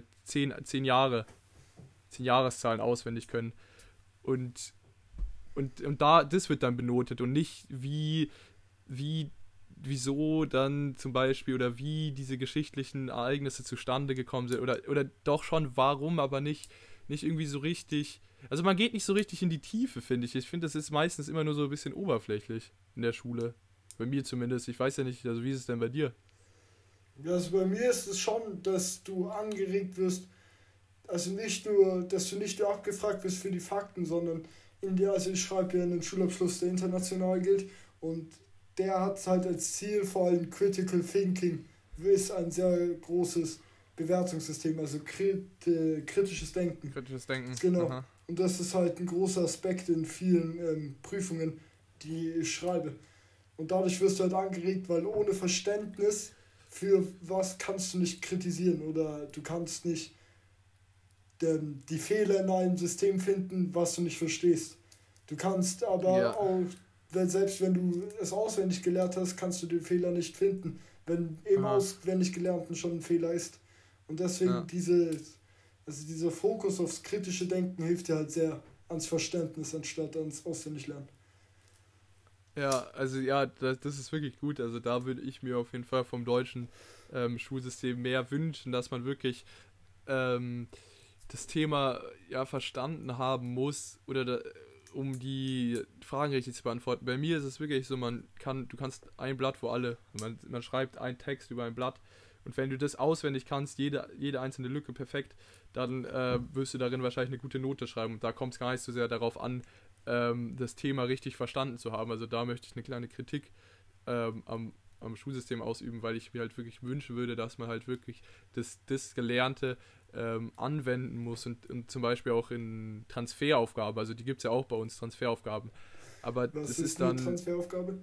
10 Jahreszahlen auswendig können. Und, und das wird dann benotet und nicht wie, wieso dann zum Beispiel oder wie diese geschichtlichen Ereignisse zustande gekommen sind oder doch schon warum, aber nicht irgendwie so richtig. Also man geht nicht so richtig in die Tiefe, finde ich. Ich finde, das ist meistens immer nur so ein bisschen oberflächlich in der Schule. Bei mir zumindest. Ich weiß ja nicht, also wie ist es denn bei dir? Ja, also bei mir ist es schon, dass du angeregt wirst, also nicht nur, dass du nicht nur abgefragt wirst für die Fakten, sondern also ich schreibe ja einen Schulabschluss, der international gilt und der hat halt als Ziel vor allem Critical Thinking, ist ein sehr großes Bewertungssystem, also kritisches Denken. Kritisches Denken. Genau. Aha. Und das ist halt ein großer Aspekt in vielen Prüfungen, die ich schreibe. Und dadurch wirst du halt angeregt, weil ohne Verständnis für was kannst du nicht kritisieren oder du kannst nicht die Fehler in einem System finden, was du nicht verstehst. Du kannst aber auch, selbst wenn du es auswendig gelernt hast, kannst du den Fehler nicht finden, wenn im auswendig Gelernten schon ein Fehler ist. Und deswegen dieser Fokus aufs kritische Denken hilft dir halt sehr ans Verständnis anstatt ans Auswendiglernen. Ja, also ja, das ist wirklich gut. Also da würde ich mir auf jeden Fall vom deutschen Schulsystem mehr wünschen, dass man wirklich das Thema ja verstanden haben muss oder um die Fragen richtig zu beantworten. Bei mir ist es wirklich so, du kannst ein Blatt, man schreibt einen Text über ein Blatt und wenn du das auswendig kannst, jede einzelne Lücke perfekt, dann wirst du darin wahrscheinlich eine gute Note schreiben und da kommt es gar nicht so sehr darauf an, das Thema richtig verstanden zu haben. Also da möchte ich eine kleine Kritik am Schulsystem ausüben, weil ich mir halt wirklich wünschen würde, dass man halt wirklich das Gelernte anwenden muss und zum Beispiel auch in Transferaufgaben, also die gibt es ja auch bei uns, Transferaufgaben. Aber Was das ist dann. eine Transferaufgabe?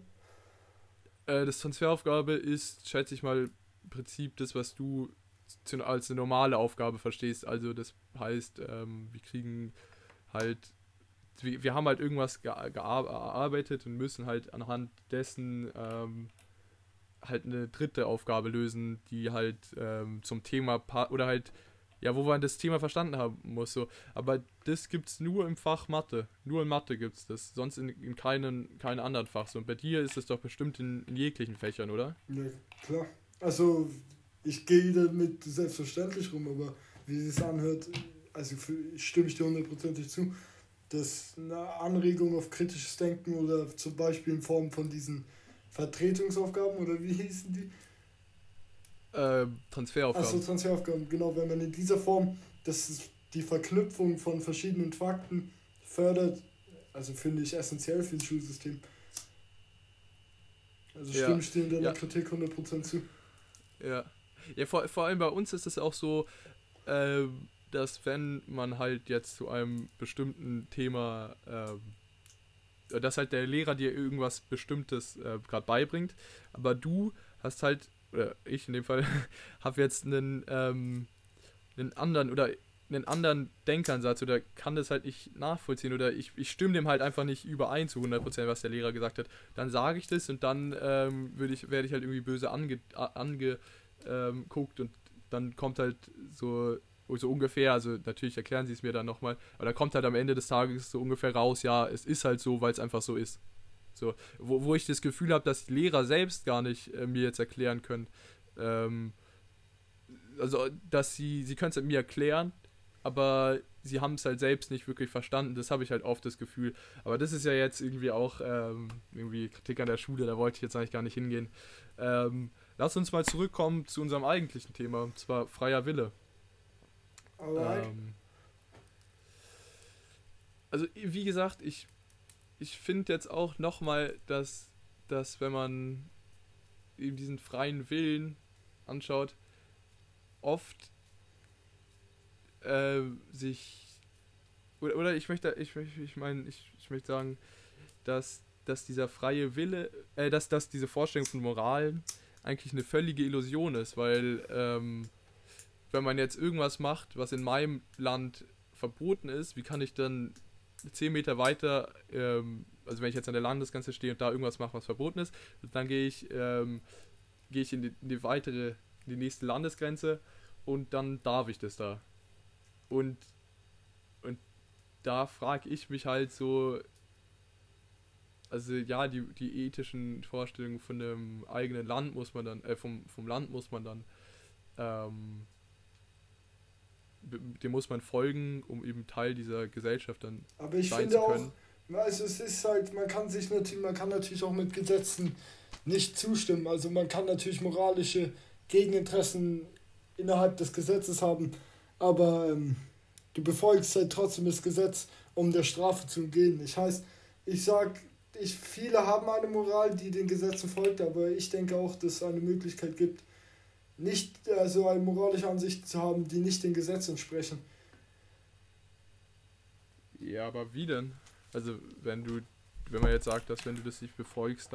Das Transferaufgabe ist, schätze ich mal, im Prinzip das, was du als eine normale Aufgabe verstehst. Also das heißt, wir kriegen halt wir haben halt irgendwas gearbeitet und müssen halt anhand dessen halt eine dritte Aufgabe lösen, die halt zum Thema oder halt, ja, wo man das Thema verstanden haben muss. So. Aber das gibt's nur im Fach Mathe. Nur in Mathe gibt's das. Sonst in keinem anderen Fach. So. Und bei dir ist es doch bestimmt in jeglichen Fächern, oder? Ja, klar. Also, ich gehe damit selbstverständlich rum, aber wie es sich anhört, also stimme ich dir hundertprozentig zu, dass eine Anregung auf kritisches Denken oder zum Beispiel in Form von diesen Vertretungsaufgaben oder wie hießen die? Transferaufgaben. Achso, Transferaufgaben, genau, wenn man in dieser Form die Verknüpfung von verschiedenen Fakten fördert, also finde ich essentiell für das Schulsystem. Also stimme ich dir in deiner Kritik 100% zu. Ja, vor allem bei uns ist es auch so, dass wenn man halt jetzt zu einem bestimmten Thema, dass halt der Lehrer dir irgendwas Bestimmtes gerade beibringt, aber du hast halt, oder ich in dem Fall, habe jetzt einen anderen Denkansatz oder kann das halt nicht nachvollziehen oder ich stimme dem halt einfach nicht überein zu 100%, was der Lehrer gesagt hat, dann sage ich das und dann werde ich halt irgendwie böse angeguckt und dann kommt halt so ungefähr, also natürlich erklären sie es mir dann nochmal, aber da kommt halt am Ende des Tages so ungefähr raus, ja, es ist halt so, weil es einfach so ist. So, wo ich das Gefühl habe, dass die Lehrer selbst gar nicht mir jetzt erklären können, also dass sie können es mir erklären, aber sie haben es halt selbst nicht wirklich verstanden. Das habe ich halt oft das Gefühl. Aber das ist ja jetzt irgendwie auch irgendwie Kritik an der Schule, da wollte ich jetzt eigentlich gar nicht hingehen. Lass uns mal zurückkommen zu unserem eigentlichen Thema, und zwar freier Wille. Also wie gesagt, ich finde jetzt auch nochmal, dass wenn man eben diesen freien Willen anschaut, oft sich oder ich möchte sagen, dass dieser freie Wille, dass diese Vorstellung von Moralen eigentlich eine völlige Illusion ist, weil wenn man jetzt irgendwas macht, was in meinem Land verboten ist, wie kann ich dann 10 Meter weiter, also wenn ich jetzt an der Landesgrenze stehe und da irgendwas mache, was verboten ist, dann gehe ich in die nächste Landesgrenze und dann darf ich das da. Und da frage ich mich halt so, also ja, die ethischen Vorstellungen von dem eigenen Land muss man dann, vom Land muss man dann, dem muss man folgen, um eben Teil dieser Gesellschaft dann aber ich finde auch, also es ist halt, man kann natürlich auch mit Gesetzen nicht zustimmen. Also man kann natürlich moralische Gegeninteressen innerhalb des Gesetzes haben, aber du befolgst halt trotzdem das Gesetz, um der Strafe zu umgehen. Viele haben eine Moral, die den Gesetzen folgt, aber ich denke auch, dass es eine Möglichkeit gibt, nicht also eine moralische Ansicht zu haben, die nicht den Gesetzen entsprechen. Ja, aber wie denn? Also, wenn man jetzt sagt, dass wenn du das nicht befolgst,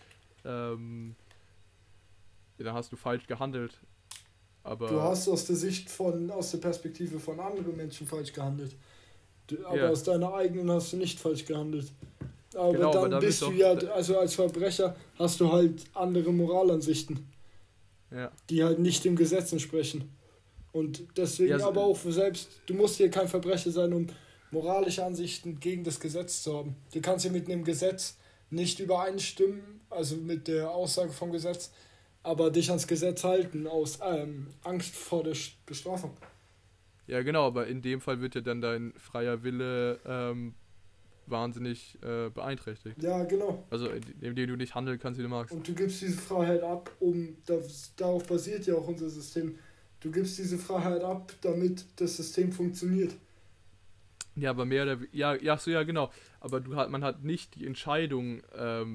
ja, dann hast du falsch gehandelt. Du Aber, hast aus der Perspektive von anderen Menschen falsch gehandelt. Aber ja, aus deiner eigenen hast du nicht falsch gehandelt. Aber genau, aber dann da wird bist du doch, ja, also als Verbrecher hast du halt andere Moralansichten, ja. die halt nicht dem Gesetz entsprechen. Und Ja, deswegen aber auch für selbst, du musst hier kein Verbrecher sein, um moralische Ansichten gegen das Gesetz zu haben. Du kannst hier mit einem Gesetz nicht übereinstimmen, also mit der Aussage vom Gesetz, aber dich ans Gesetz halten aus Angst vor der Bestrafung. ja, genau, aber in dem Fall wird ja dann dein freier Wille wahnsinnig beeinträchtigt. Ja, genau. Also, indem du nicht handeln kannst, wie du magst. Und du gibst diese Freiheit ab, darauf basiert ja auch unser System. Du gibst diese Freiheit ab, damit das System funktioniert. Ja, aber mehr oder ja, ja, so ja, genau. Aber man hat nicht die Entscheidung,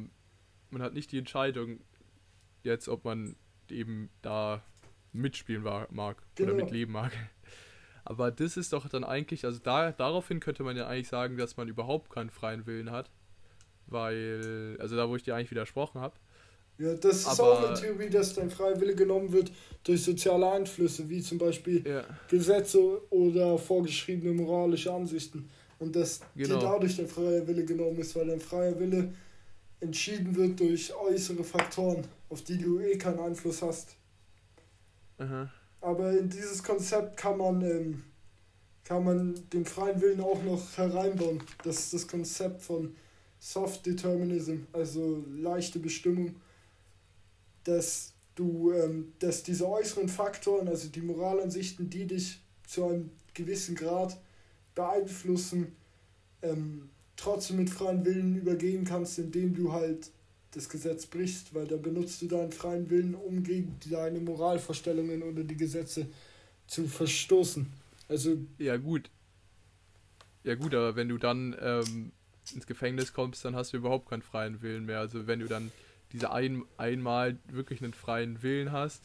jetzt, ob man eben da mitspielen mag oder Genau. mitleben mag. Aber das ist doch dann eigentlich, also daraufhin könnte man ja eigentlich sagen, dass man überhaupt keinen freien Willen hat. Weil, also da, wo ich dir eigentlich widersprochen habe. Ja, das ist auch eine Aber, Theorie, dass dein freier Wille genommen wird durch soziale Einflüsse, wie zum Beispiel ja, Gesetze oder vorgeschriebene moralische Ansichten. Und dass dir genau. dadurch der freie Wille genommen ist, weil dein freier Wille entschieden wird durch äußere Faktoren, auf die du eh keinen Einfluss hast. Aha. Aber in dieses Konzept kann man den freien Willen auch noch hereinbauen. Das ist das Konzept von Soft Determinism, also leichte Bestimmung, dass diese äußeren Faktoren, also die Moralansichten, die dich zu einem gewissen Grad beeinflussen, trotzdem mit freien Willen übergehen kannst, indem du halt das Gesetz brichst, weil da benutzt du deinen freien Willen, um gegen deine Moralvorstellungen oder die Gesetze zu verstoßen. Also, Ja, gut. Ja, gut, aber wenn du dann ins Gefängnis kommst, dann hast du überhaupt keinen freien Willen mehr. Also, wenn du dann einmal wirklich einen freien Willen hast,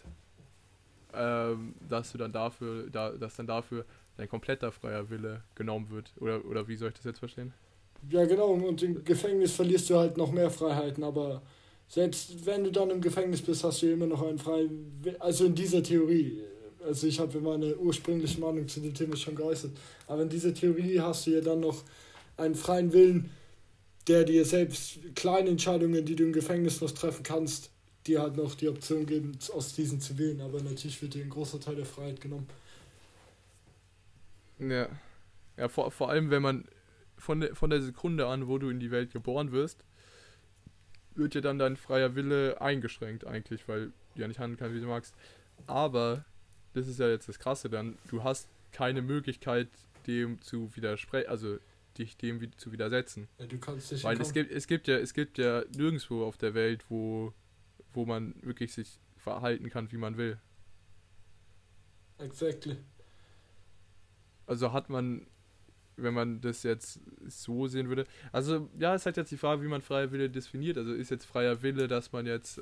dass dann dafür dein kompletter freier Wille genommen wird. Oder wie soll ich das jetzt verstehen? ja genau, und im Gefängnis verlierst du halt noch mehr Freiheiten, aber selbst wenn du dann im Gefängnis bist, hast du immer noch einen freien Willen, also in dieser Theorie. Also ich habe meine ursprüngliche Meinung zu dem Thema schon geäußert, aber in dieser Theorie hast du ja dann noch einen freien Willen, der dir selbst kleine Entscheidungen, die du im Gefängnis noch treffen kannst, dir halt noch die Option geben, aus diesen zu wählen. Aber natürlich wird dir ein großer Teil der Freiheit genommen. Ja. Ja, vor allem, wenn man von der Sekunde an, wo du in die Welt geboren wirst, wird ja dann dein freier Wille eingeschränkt eigentlich, weil du ja nicht handeln kannst, wie du magst. Aber, das ist ja jetzt das Krasse dann, du hast keine Möglichkeit, dem zu widersprechen, also dich dem zu widersetzen. Ja, du kannst dich Weil es gibt ja nirgendwo auf der Welt, wo man wirklich sich verhalten kann, wie man will. exactly. Also hat man, wenn man das jetzt so sehen würde, also ja, es hat jetzt die Frage, wie man freier Wille definiert. Also ist jetzt freier Wille, dass man jetzt,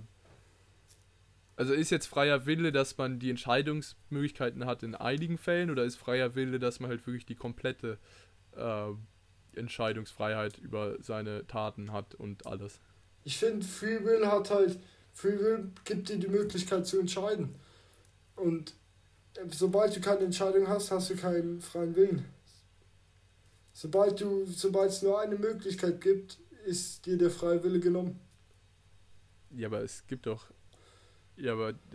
also ist jetzt freier Wille, dass man die Entscheidungsmöglichkeiten hat in einigen Fällen, oder ist freier Wille, dass man halt wirklich die komplette Entscheidungsfreiheit über seine Taten hat und alles? Ich finde, Free Will gibt dir die Möglichkeit zu entscheiden. Und sobald du keine Entscheidung hast, hast du keinen freien Willen. Sobald es nur eine Möglichkeit gibt, ist dir der freie Wille genommen. Ja, aber es gibt doch, ja,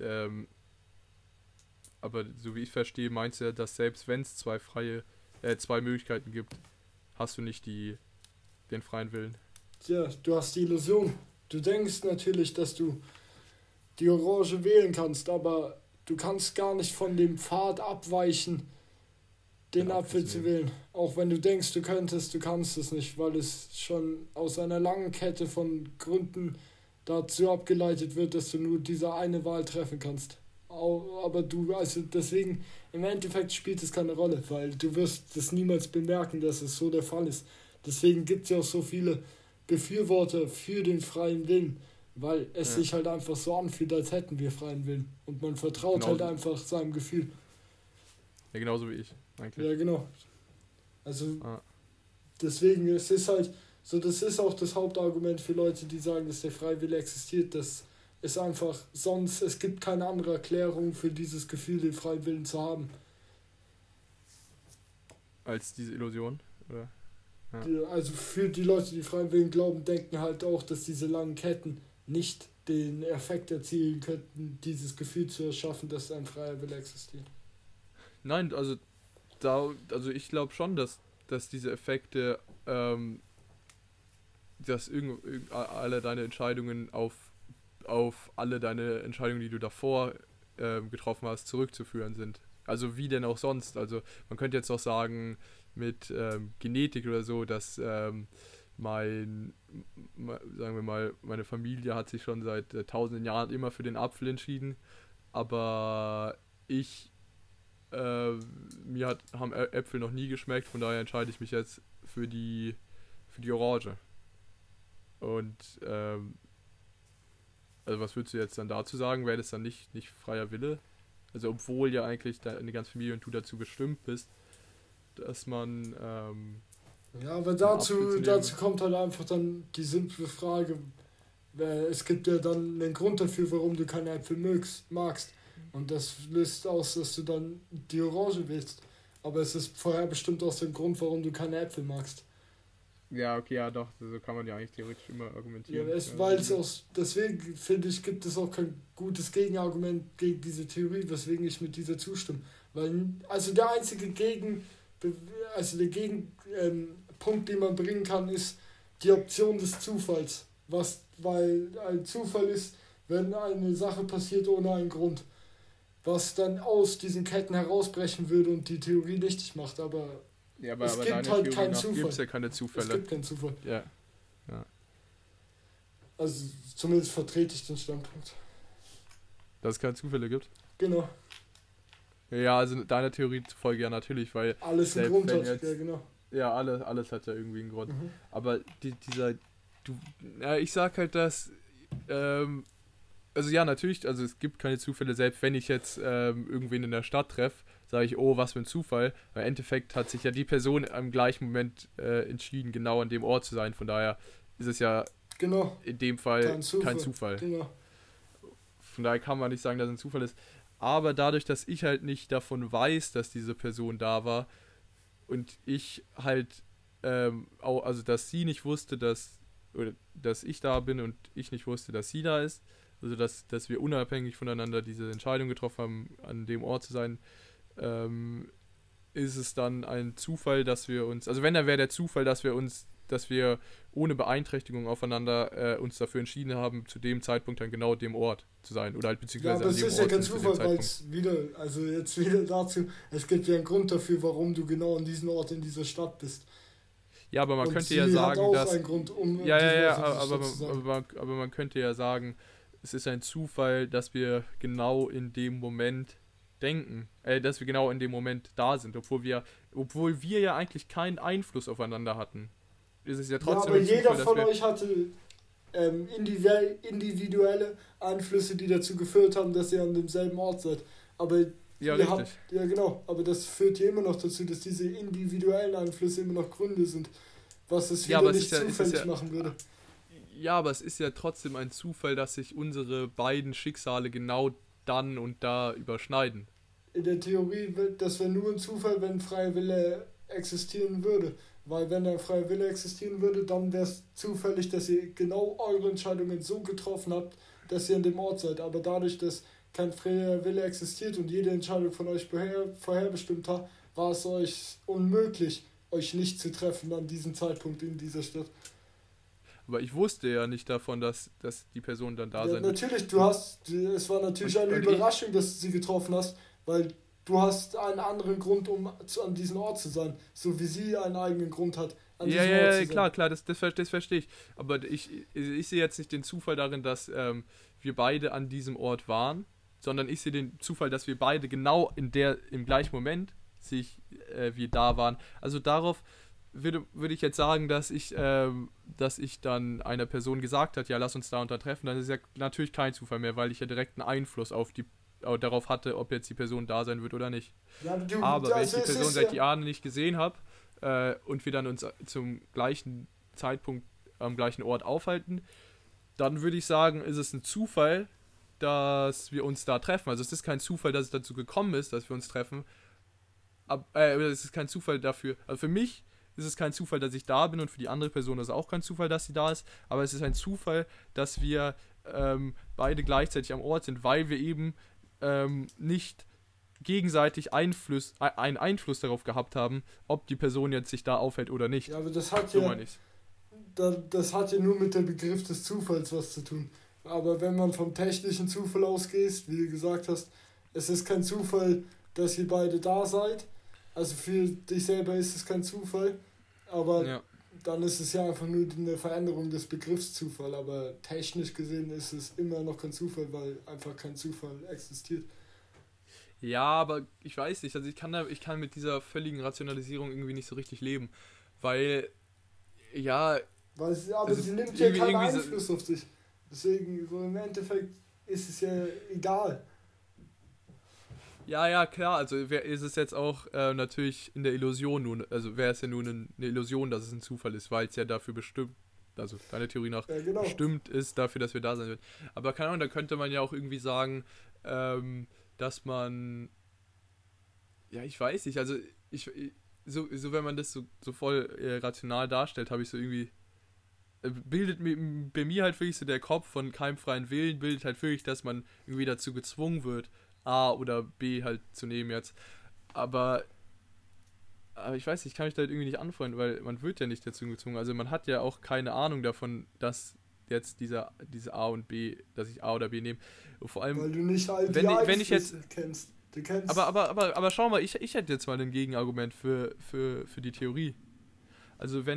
aber so wie ich verstehe, meinst du ja, dass selbst wenn es zwei Möglichkeiten gibt, hast du nicht den freien Willen. Ja, du hast die Illusion. Du denkst natürlich, dass du die Orange wählen kannst, aber du kannst gar nicht von dem Pfad abweichen, den Den Apfel Apfel zu zu nehmen. wählen. Auch wenn du denkst, du könntest, du kannst es nicht, weil es schon aus einer langen Kette von Gründen dazu abgeleitet wird, dass du nur diese eine Wahl treffen kannst. Aber also deswegen, im Endeffekt spielt es keine Rolle, weil du wirst es niemals bemerken, dass es so der Fall ist. Deswegen gibt es ja auch so viele Befürworter für den freien Willen, weil es Ja, sich halt einfach so anfühlt, als hätten wir freien Willen. Und man vertraut halt genauso, einfach seinem Gefühl. ja, genauso wie ich, eigentlich. Ja, genau. Also Ah. deswegen, es ist halt so, das ist auch das Hauptargument für Leute, die sagen, dass der Freiwille existiert, dass es einfach sonst, es gibt keine andere Erklärung für dieses Gefühl, den freien Willen zu haben. Als diese Illusion, oder? Also für die Leute, die freien Willen glauben, denken halt auch, dass diese langen Ketten nicht den Effekt erzielen könnten, dieses Gefühl zu erschaffen, dass ein freier Wille existiert. Nein, also ich glaube schon, dass diese Effekte, dass alle deine Entscheidungen auf alle deine Entscheidungen, die du davor getroffen hast, zurückzuführen sind. Also wie denn auch sonst. Also man könnte jetzt auch sagen, mit Genetik oder so, dass sagen wir mal, meine Familie hat sich schon seit tausenden Jahren immer für den Apfel entschieden, aber haben Äpfel noch nie geschmeckt, von daher entscheide ich mich jetzt für die Orange. Und also was würdest du jetzt dann dazu sagen? Wäre das dann nicht freier Wille? Also obwohl ja eigentlich deine ganze Familie und du dazu bestimmt bist, dass man ja, aber dazu kommt halt einfach dann die simple Frage, es gibt ja dann einen Grund dafür, warum du keine Äpfel magst. Und das löst aus, dass du dann die Orange willst. Aber es ist vorher bestimmt aus dem Grund, warum du keine Äpfel magst. Ja, okay, ja doch, so kann man ja eigentlich theoretisch immer argumentieren. Ja, deswegen finde ich, gibt es auch kein gutes Gegenargument gegen diese Theorie, weswegen ich mit dieser zustimme. Weil, also der einzige Punkt, den man bringen kann, ist die Option des Zufalls. Weil ein Zufall ist, wenn eine Sache passiert ohne einen Grund. Was dann aus diesen Ketten herausbrechen würde und die Theorie nichtig macht, aber es gibt halt keinen Zufall. Gibt es ja keine Zufälle. Es gibt keinen Zufall. Ja. Also zumindest vertrete ich den Standpunkt. Dass es keine Zufälle gibt? Genau. Ja, also deiner Theorie zufolge ja natürlich, weil alles einen Grund hat, ja genau. Ja, alles hat ja irgendwie einen Grund. Aber ich sag halt, dass also ja, natürlich, also es gibt keine Zufälle, selbst wenn ich jetzt irgendwen in der Stadt treffe, sage ich, oh, was für ein Zufall, weil im Endeffekt hat sich ja die Person im gleichen Moment entschieden, genau an dem Ort zu sein, von daher ist es ja in dem Fall kein Zufall. Genau. Von daher kann man nicht sagen, dass es ein Zufall ist, aber dadurch, dass ich halt nicht davon weiß, dass diese Person da war und ich halt also dass sie nicht wusste, dass ich da bin und ich nicht wusste, dass sie da ist, also dass wir unabhängig voneinander diese Entscheidung getroffen haben, an dem Ort zu sein, ist es dann ein Zufall, dass wir uns, also wenn, dann wäre der Zufall, dass wir ohne Beeinträchtigung aufeinander uns dafür entschieden haben, zu dem Zeitpunkt dann genau dem Ort zu sein, oder halt beziehungsweise an dem Ort. Ja, aber es ist ja kein Zufall, weil es wieder dazu, es gibt ja einen Grund dafür, warum du genau an diesem Ort in dieser Stadt bist. Ja, aber man könnte ja sagen, dass einen Grund, aber man könnte ja sagen, es ist ein Zufall, dass wir genau in dem Moment denken, dass wir genau in dem Moment da sind, obwohl wir ja eigentlich keinen Einfluss aufeinander hatten. Ist es ja trotzdem aber jeder von euch hatte individuelle Einflüsse, die dazu geführt haben, dass ihr an demselben Ort seid. Aber aber das führt ja immer noch dazu, dass diese individuellen Einflüsse immer noch Gründe sind, was es wieder nicht zufällig machen würde. Ja, aber es ist ja trotzdem ein Zufall, dass sich unsere beiden Schicksale genau dann und da überschneiden. In der Theorie, das wäre nur ein Zufall, wenn freier Wille existieren würde. Weil wenn der freie Wille existieren würde, dann wäre es zufällig, dass ihr genau eure Entscheidungen so getroffen habt, dass ihr an dem Ort seid. Aber dadurch, dass kein freier Wille existiert und jede Entscheidung von euch vorherbestimmt hat, war es euch unmöglich, euch nicht zu treffen an diesem Zeitpunkt in dieser Stadt. Aber ich wusste ja nicht davon, dass die Person dann da sein wird. Natürlich, es war natürlich eine Überraschung, dass du sie getroffen hast, weil du hast einen anderen Grund, um an diesem Ort zu sein, so wie sie einen eigenen Grund hat, an diesem Ort zu sein. Klar, das verstehe ich. Aber ich sehe jetzt nicht den Zufall darin, dass wir beide an diesem Ort waren, sondern ich sehe den Zufall, dass wir beide genau im gleichen Moment wir da waren. Also darauf würde ich jetzt sagen, dass ich dann einer Person gesagt hat, ja, lass uns da und da treffen, dann ist ja natürlich kein Zufall mehr, weil ich ja direkt einen Einfluss darauf hatte, ob jetzt die Person da sein wird oder nicht. Ja, aber wenn ich die Person seit Jahren nicht gesehen habe, und wir dann uns zum gleichen Zeitpunkt am gleichen Ort aufhalten, dann würde ich sagen, ist es ein Zufall, dass wir uns da treffen. Also es ist kein Zufall, dass es dazu gekommen ist, dass wir uns treffen. Es ist kein Zufall dafür. Also für mich ist es kein Zufall, dass ich da bin, und für die andere Person ist es auch kein Zufall, dass sie da ist. Aber es ist ein Zufall, dass wir beide gleichzeitig am Ort sind, weil wir eben nicht gegenseitig einen Einfluss darauf gehabt haben, ob die Person jetzt sich da aufhält oder nicht. Ja, aber das hat So ja, meine ich's. das hat ja nur mit dem Begriff des Zufalls was zu tun. Aber wenn man vom technischen Zufall ausgeht, wie du gesagt hast, es ist kein Zufall, dass ihr beide da seid. Also für dich selber ist es kein Zufall, aber Ja. dann ist es ja einfach nur eine Veränderung des Begriffs Zufall. Aber technisch gesehen ist es immer noch kein Zufall, weil einfach kein Zufall existiert. Ja, aber ich weiß nicht, also ich kann mit dieser völligen Rationalisierung irgendwie nicht so richtig leben, weil, ja, Aber also sie nimmt ja keinen irgendwie so, Einfluss auf dich. Deswegen, so im Endeffekt ist es ja egal. ja, klar, also ist es jetzt auch natürlich in der Illusion nun, also wäre es ja nun eine Illusion, dass es ein Zufall ist, weil es ja dafür bestimmt, also deiner Theorie nach, Ja, genau. bestimmt ist dafür, dass wir da sein werden. Aber keine Ahnung, da könnte man ja auch irgendwie sagen, dass man, ja, ich weiß nicht, also so wenn man das so voll rational darstellt, habe ich so irgendwie, bildet bei mir halt wirklich so der Kopf von keinem freien Willen, bildet halt wirklich, dass man irgendwie dazu gezwungen wird, A oder B halt zu nehmen jetzt. Aber, aber ich weiß nicht, ich kann mich da halt irgendwie nicht anfreunden, weil man wird ja nicht dazu gezwungen. Also man hat ja auch keine Ahnung davon, dass jetzt diese A und B, dass ich A oder B nehme. Und vor allem, Weil du nicht all die wenn ich jetzt, Einflüsse kennst. Du kennst. aber schau mal, ich hätte jetzt mal ein Gegenargument für die Theorie. Also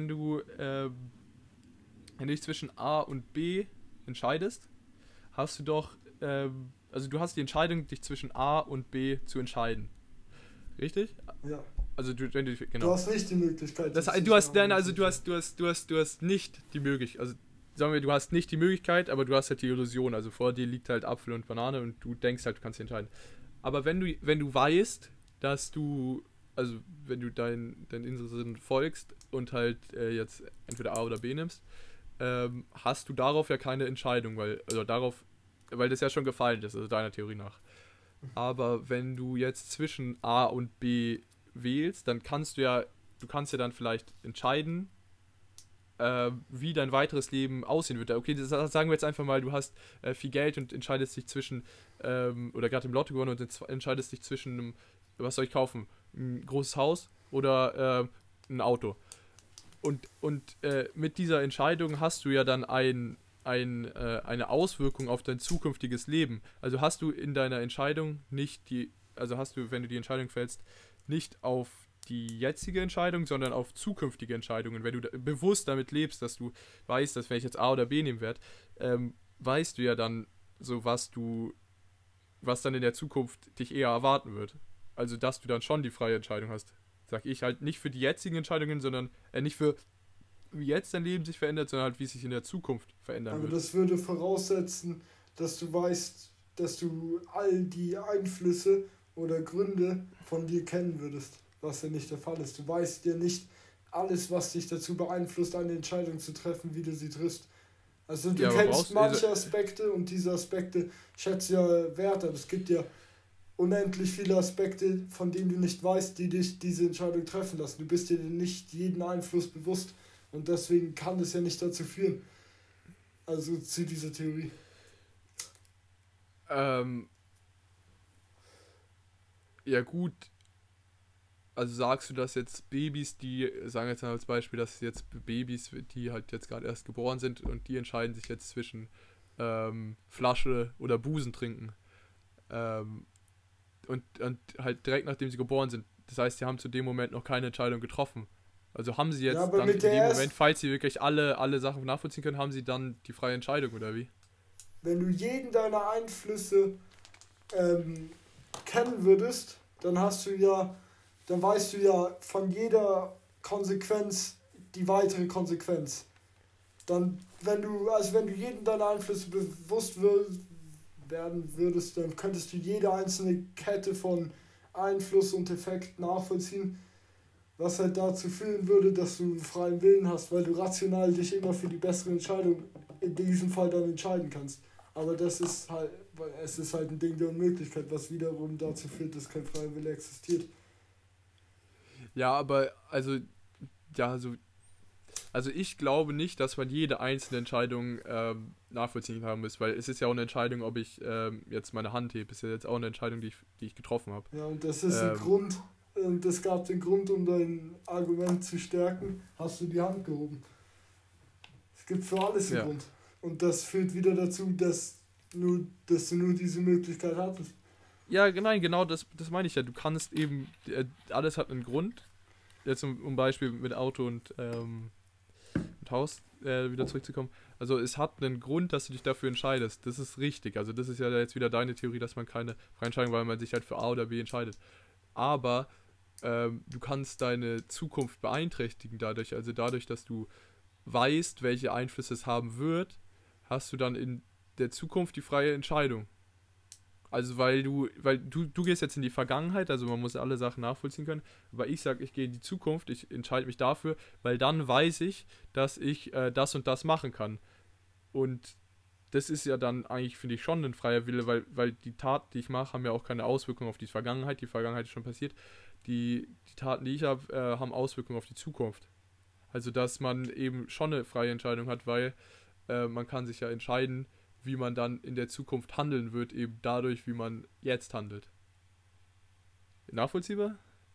wenn du dich zwischen A und B entscheidest, hast du doch, also du hast die Entscheidung, dich zwischen A und B zu entscheiden. Richtig? Ja. Also wenn du, Du genau. hast nicht die Möglichkeit. Das, dich du hast, zwischen A nein, und also B du zu hast nicht die Möglichkeit, also sagen wir, du hast nicht die Möglichkeit, aber du hast halt die Illusion, also vor dir liegt halt Apfel und Banane und du denkst halt, du kannst dich entscheiden. Aber wenn du weißt, dass du, also wenn du deinen inneren Sinn folgst und halt jetzt entweder A oder B nimmst, hast du darauf ja keine Entscheidung, weil das ja schon gefallen ist, also deiner Theorie nach. Aber wenn du jetzt zwischen A und B wählst, dann kannst du dann vielleicht entscheiden, wie dein weiteres Leben aussehen wird. Okay, das sagen wir jetzt einfach mal, du hast viel Geld und entscheidest dich zwischen, oder gerade im Lotto gewonnen und entscheidest dich zwischen was soll ich kaufen? Ein großes Haus oder ein Auto. Und mit dieser Entscheidung hast du ja dann eine Auswirkung auf dein zukünftiges Leben. Also hast du in deiner Entscheidung hast du, wenn du die Entscheidung fällst, nicht auf die jetzige Entscheidung, sondern auf zukünftige Entscheidungen. Wenn du bewusst damit lebst, dass du weißt, dass wenn ich jetzt A oder B nehmen werde, weißt du ja dann so, was dann in der Zukunft dich eher erwarten wird. Also, dass du dann schon die freie Entscheidung hast. Sag ich halt nicht für die jetzigen Entscheidungen, sondern nicht für wie jetzt dein Leben sich verändert, sondern halt wie es sich in der Zukunft verändern Aber wird. das würde voraussetzen, dass du weißt, dass du all die Einflüsse oder Gründe von dir kennen würdest, was ja nicht der Fall ist. Du weißt ja nicht alles, was dich dazu beeinflusst, eine Entscheidung zu treffen, wie du sie triffst. Also du Ja, aber kennst manche Aspekte und diese Aspekte schätzt ja Wert, aber es gibt ja unendlich viele Aspekte, von denen du nicht weißt, die dich diese Entscheidung treffen lassen. Du bist dir nicht jeden Einfluss bewusst und deswegen kann es ja nicht dazu führen. Also zu dieser Theorie. Ja gut, also sagst du, dass jetzt Babys, die, sagen jetzt mal als Beispiel, dass jetzt Babys, die halt jetzt gerade erst geboren sind und die entscheiden sich jetzt zwischen Flasche oder Busen trinken. Und halt direkt nachdem sie geboren sind. Das heißt, sie haben zu dem Moment noch keine Entscheidung getroffen. Also haben sie jetzt Ja, aber dann mit in der dem erst- Moment, falls sie wirklich alle Sachen nachvollziehen können, haben sie dann die freie Entscheidung, oder wie? Wenn du jeden deiner Einflüsse kennen würdest, dann weißt du ja von jeder Konsequenz die weitere Konsequenz. Dann, wenn du jeden deiner Einflüsse bewusst werden würdest, dann könntest du jede einzelne Kette von Einfluss und Effekt nachvollziehen Was halt dazu führen würde, dass du einen freien Willen hast, weil du rational dich immer für die bessere Entscheidung in diesem Fall dann entscheiden kannst. Aber das ist halt, weil es ist halt ein Ding der Unmöglichkeit, was wiederum dazu führt, dass kein freier Wille existiert. Ja, aber ja, also ich glaube nicht, dass man jede einzelne Entscheidung nachvollziehen haben muss, weil es ist ja auch eine Entscheidung, ob ich jetzt meine Hand hebe. Es ist ja jetzt auch eine Entscheidung, die ich getroffen habe. Ja, und das ist ein Grund, und es gab den Grund, um dein Argument zu stärken, hast du die Hand gehoben. Es gibt für alles einen Grund. Und das führt wieder dazu, dass du nur diese Möglichkeit hattest. Ja, genau, das meine ich ja. Du kannst eben, alles hat einen Grund. Jetzt um Beispiel mit Auto und Haus wieder zurückzukommen. Also es hat einen Grund, dass du dich dafür entscheidest. Das ist richtig. Also das ist ja jetzt wieder deine Theorie, dass man keine freie Entscheidung, weil man sich halt für A oder B entscheidet. Aber du kannst deine Zukunft beeinträchtigen dadurch. Also dadurch, dass du weißt, welche Einflüsse es haben wird, hast du dann in der Zukunft die freie Entscheidung. Also weil du gehst jetzt in die Vergangenheit, also man muss alle Sachen nachvollziehen können, aber ich sage, ich gehe in die Zukunft, ich entscheide mich dafür, weil dann weiß ich, dass ich das und das machen kann. Und das ist ja dann eigentlich, finde ich, schon ein freier Wille, weil die Taten, die ich mache, haben ja auch keine Auswirkungen auf die Vergangenheit ist schon passiert. Die Taten, die ich habe, haben Auswirkungen auf die Zukunft. Also dass man eben schon eine freie Entscheidung hat, weil man kann sich ja entscheiden, wie man dann in der Zukunft handeln wird, eben dadurch, wie man jetzt handelt. Nachvollziehbar?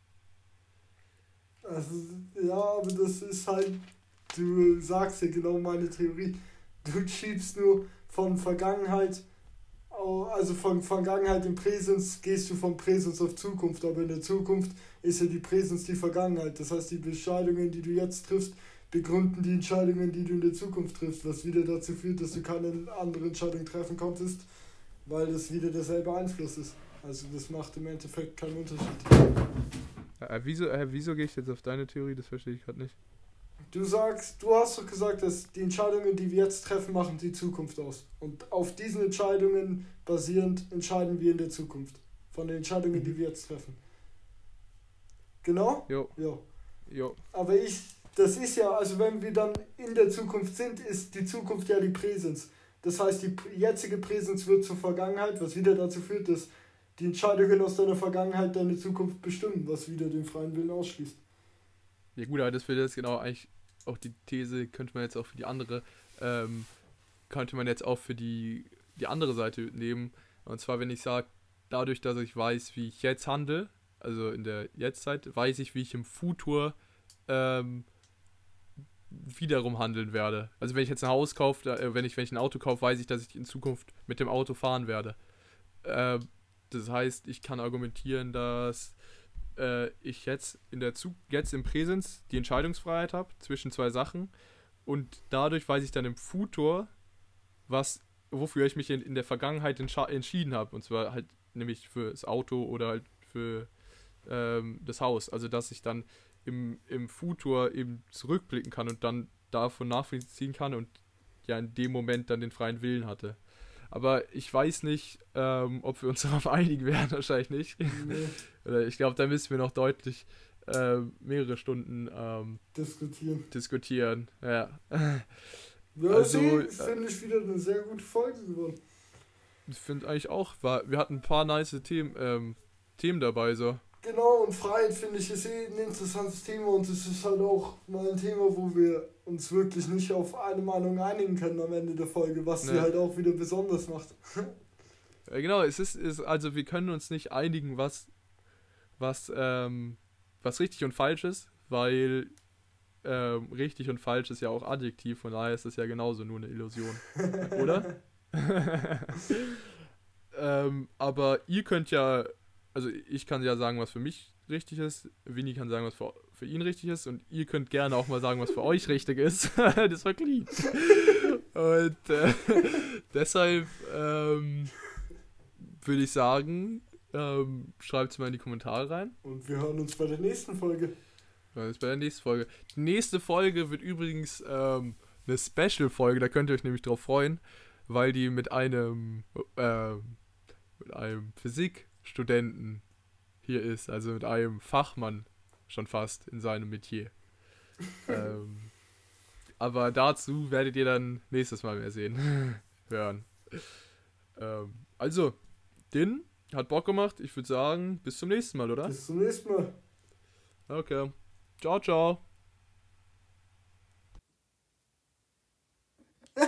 Also, ja, aber das ist halt, du sagst ja genau meine Theorie. Du schiebst nur von Vergangenheit, also von Vergangenheit in Präsens, gehst du von Präsens auf Zukunft, aber in der Zukunft ist ja die Präsens die Vergangenheit. Das heißt, die Entscheidungen, die du jetzt triffst, begründen die Entscheidungen, die du in der Zukunft triffst, was wieder dazu führt, dass du keine andere Entscheidung treffen konntest, weil das wieder derselbe Einfluss ist. Also das macht im Endeffekt keinen Unterschied. Wieso gehe ich jetzt auf deine Theorie? Das verstehe ich gerade nicht. Du hast doch gesagt, dass die Entscheidungen, die wir jetzt treffen, machen die Zukunft aus. Und auf diesen Entscheidungen basierend entscheiden wir in der Zukunft. Von den Entscheidungen, die wir jetzt treffen. Genau? Jo. Aber das ist ja, also wenn wir dann in der Zukunft sind, ist die Zukunft ja die Präsens. Das heißt, die jetzige Präsens wird zur Vergangenheit, was wieder dazu führt, dass die Entscheidungen aus deiner Vergangenheit deine Zukunft bestimmen, was wieder den freien Willen ausschließt. Ja gut, aber das wäre jetzt genau eigentlich auch die These, könnte man jetzt auch für die andere, könnte man jetzt auch für die andere Seite nehmen. Und zwar, wenn ich sage, dadurch, dass ich weiß, wie ich jetzt handle, also in der Jetztzeit, weiß ich, wie ich im Futur wiederum handeln werde. Also wenn ich jetzt ein Haus kaufe, wenn ich ein Auto kaufe, weiß ich, dass ich in Zukunft mit dem Auto fahren werde. Das heißt, ich kann argumentieren, dass ich jetzt im Präsens die Entscheidungsfreiheit habe zwischen zwei Sachen und dadurch weiß ich dann im Futur, wofür ich mich in der Vergangenheit entschieden habe. Und zwar halt nämlich für das Auto oder halt für das Haus. Also dass ich dann im Futur eben zurückblicken kann und dann davon nachvollziehen kann und ja in dem Moment dann den freien Willen hatte. Aber ich weiß nicht, ob wir uns darauf einigen werden, wahrscheinlich nicht. Nee. Ich glaube, da müssen wir noch deutlich mehrere Stunden diskutieren. Ja. Ja, also, finde ich wieder eine sehr gute Folge geworden. Ich finde eigentlich auch, wir hatten ein paar nice Themen dabei, so. Genau, und Freiheit finde ich ist ein interessantes Thema und es ist halt auch mal ein Thema, wo wir uns wirklich nicht auf eine Meinung einigen können am Ende der Folge, was sie halt auch wieder besonders macht. Ja, genau, also wir können uns nicht einigen, was richtig und falsch ist, weil richtig und falsch ist ja auch adjektiv, von daher ist es ja genauso nur eine Illusion, oder? Aber ihr könnt ja, also ich kann ja sagen, was für mich richtig ist, Vinny kann sagen, was für ihn richtig ist und ihr könnt gerne auch mal sagen, was für euch richtig ist. Das war clean. Und deshalb würde ich sagen, schreibt es mal in die Kommentare rein. Und wir hören uns bei der nächsten Folge. Die nächste Folge wird übrigens eine Special-Folge, da könnt ihr euch nämlich drauf freuen, weil die mit einem Physikstudenten hier ist, also mit einem Fachmann schon fast in seinem Metier. Aber dazu werdet ihr dann nächstes Mal mehr sehen, hören. Also, den hat Bock gemacht. Ich würde sagen, bis zum nächsten Mal, oder? Bis zum nächsten Mal. Okay. Ciao, ciao.